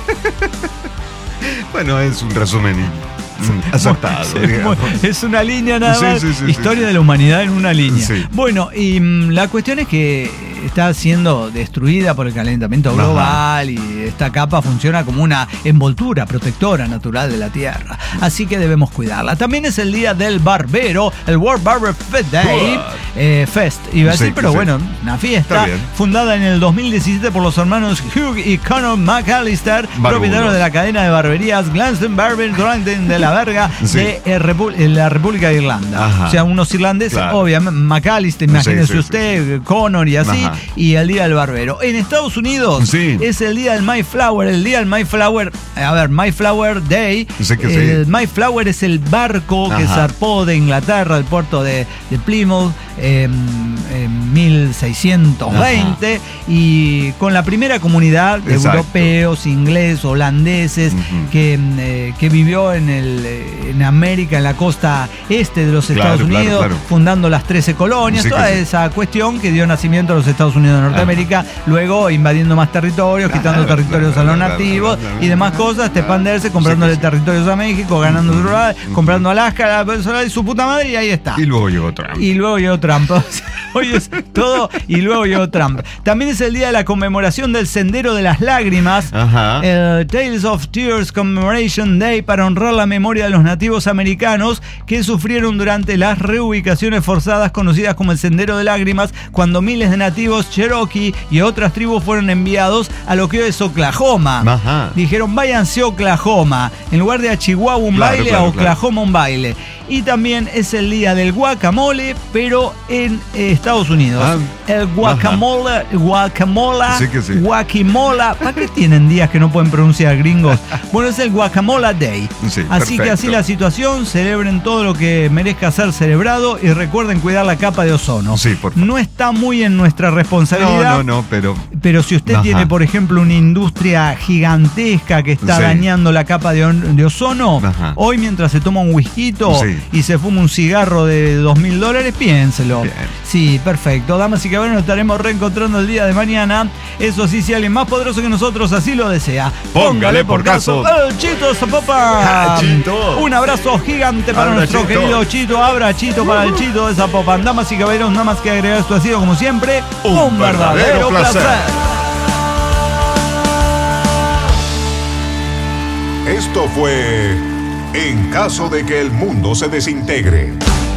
Bueno, es un resumen mm, acertado, Sí, digamos. es una línea nada Sí, más. sí, sí, Historia sí. de la humanidad en una línea. Sí. Bueno, y mm, la cuestión es que está siendo destruida por el calentamiento Ajá. global, y esta capa funciona como una envoltura protectora natural de la Tierra. Así que debemos cuidarla. También es el día del barbero, el World Barber Fest Day. What? Eh, Fest, iba a Sí, decir, pero sí. bueno, una fiesta Está bien. fundada en el dos mil diecisiete por los hermanos Hugh y Conor McAllister, Barbudos. propietarios de la cadena de barberías Glaston Barber Granden de la Verga Sí. de eh, Repu- en la República de Irlanda. Ajá. O sea, unos irlandeses, Claro. obviamente, McAllister, imagínese Sí, sí, usted, Conor y así, Ajá. y el Día del Barbero. En Estados Unidos Sí. es el Día del Mayflower, el Día del Mayflower, a ver, Mayflower Day. Sé que sí. El Mayflower es el barco que Ajá. zarpó de Inglaterra al puerto de, de Plymouth en, en mil seiscientos veinte, y con la primera comunidad de Exacto. europeos, ingleses, holandeses, Ujú. que, eh, que vivió en, el, eh, en América, en la costa este de los Claro, Estados claro, Unidos, claro. fundando las trece colonias, Sí que toda sí. esa cuestión que dio nacimiento a los Estados Unidos de Norteamérica, luego invadiendo más territorios, Claro, quitando claro, territorios a los claro, nativos claro, claro, y demás claro, cosas, claro. expandirse, comprándole Sí que sí. territorios a México, ganando Ujú, lugares, ujú. comprando Alaska, la persona y su puta madre, y ahí está. Y luego llegó Trump. Y luego llegó Trump. Hoy es todo, y luego llegó Trump. También es el día de la conmemoración del Sendero de las Lágrimas, Ajá. el Tales of Tears Commemoration Day, para honrar la memoria de los nativos americanos que sufrieron durante las reubicaciones forzadas conocidas como el Sendero de Lágrimas, cuando miles de nativos Cherokee y otras tribus fueron enviados a lo que hoy es Oklahoma. Ajá. Dijeron, váyanse a Oklahoma. En lugar de a Chihuahua un Claro, baile, claro, a Oklahoma un baile. Y también es el día del guacamole, pero en eh, Estados Unidos. Ah, el guacamole, guacamola, Sí que sí. guaquimola. ¿Para qué tienen días que no pueden pronunciar, gringos? Bueno, es el Guacamole Day. Sí, así que perfecto. así la situación, celebren todo lo que merezca ser celebrado y recuerden cuidar la capa de ozono. Sí, por favor. No está muy en nuestra responsabilidad. No, no, no, pero Pero si usted Ajá. tiene, por ejemplo, una industria gigantesca que está Sí. dañando la capa de, on- de ozono, Ajá. hoy mientras se toma un whisky Sí. y se fuma un cigarro de dos mil dólares, piénselo. Bien. Sí, perfecto. Damas y caballeros, nos estaremos reencontrando el día de mañana. Eso sí, si alguien más poderoso que nosotros así lo desea, Póngale por caso. ¡El Chito Zapopan! Ah, Chito. Un abrazo gigante para Abra, nuestro Chito. querido Chito. Abra, Chito, para el Chito de Zapopan. Damas y caballeros, nada más que agregar, esto ha sido como siempre un, Un verdadero verdadero placer. placer. Esto fue En caso de que el mundo se desintegre.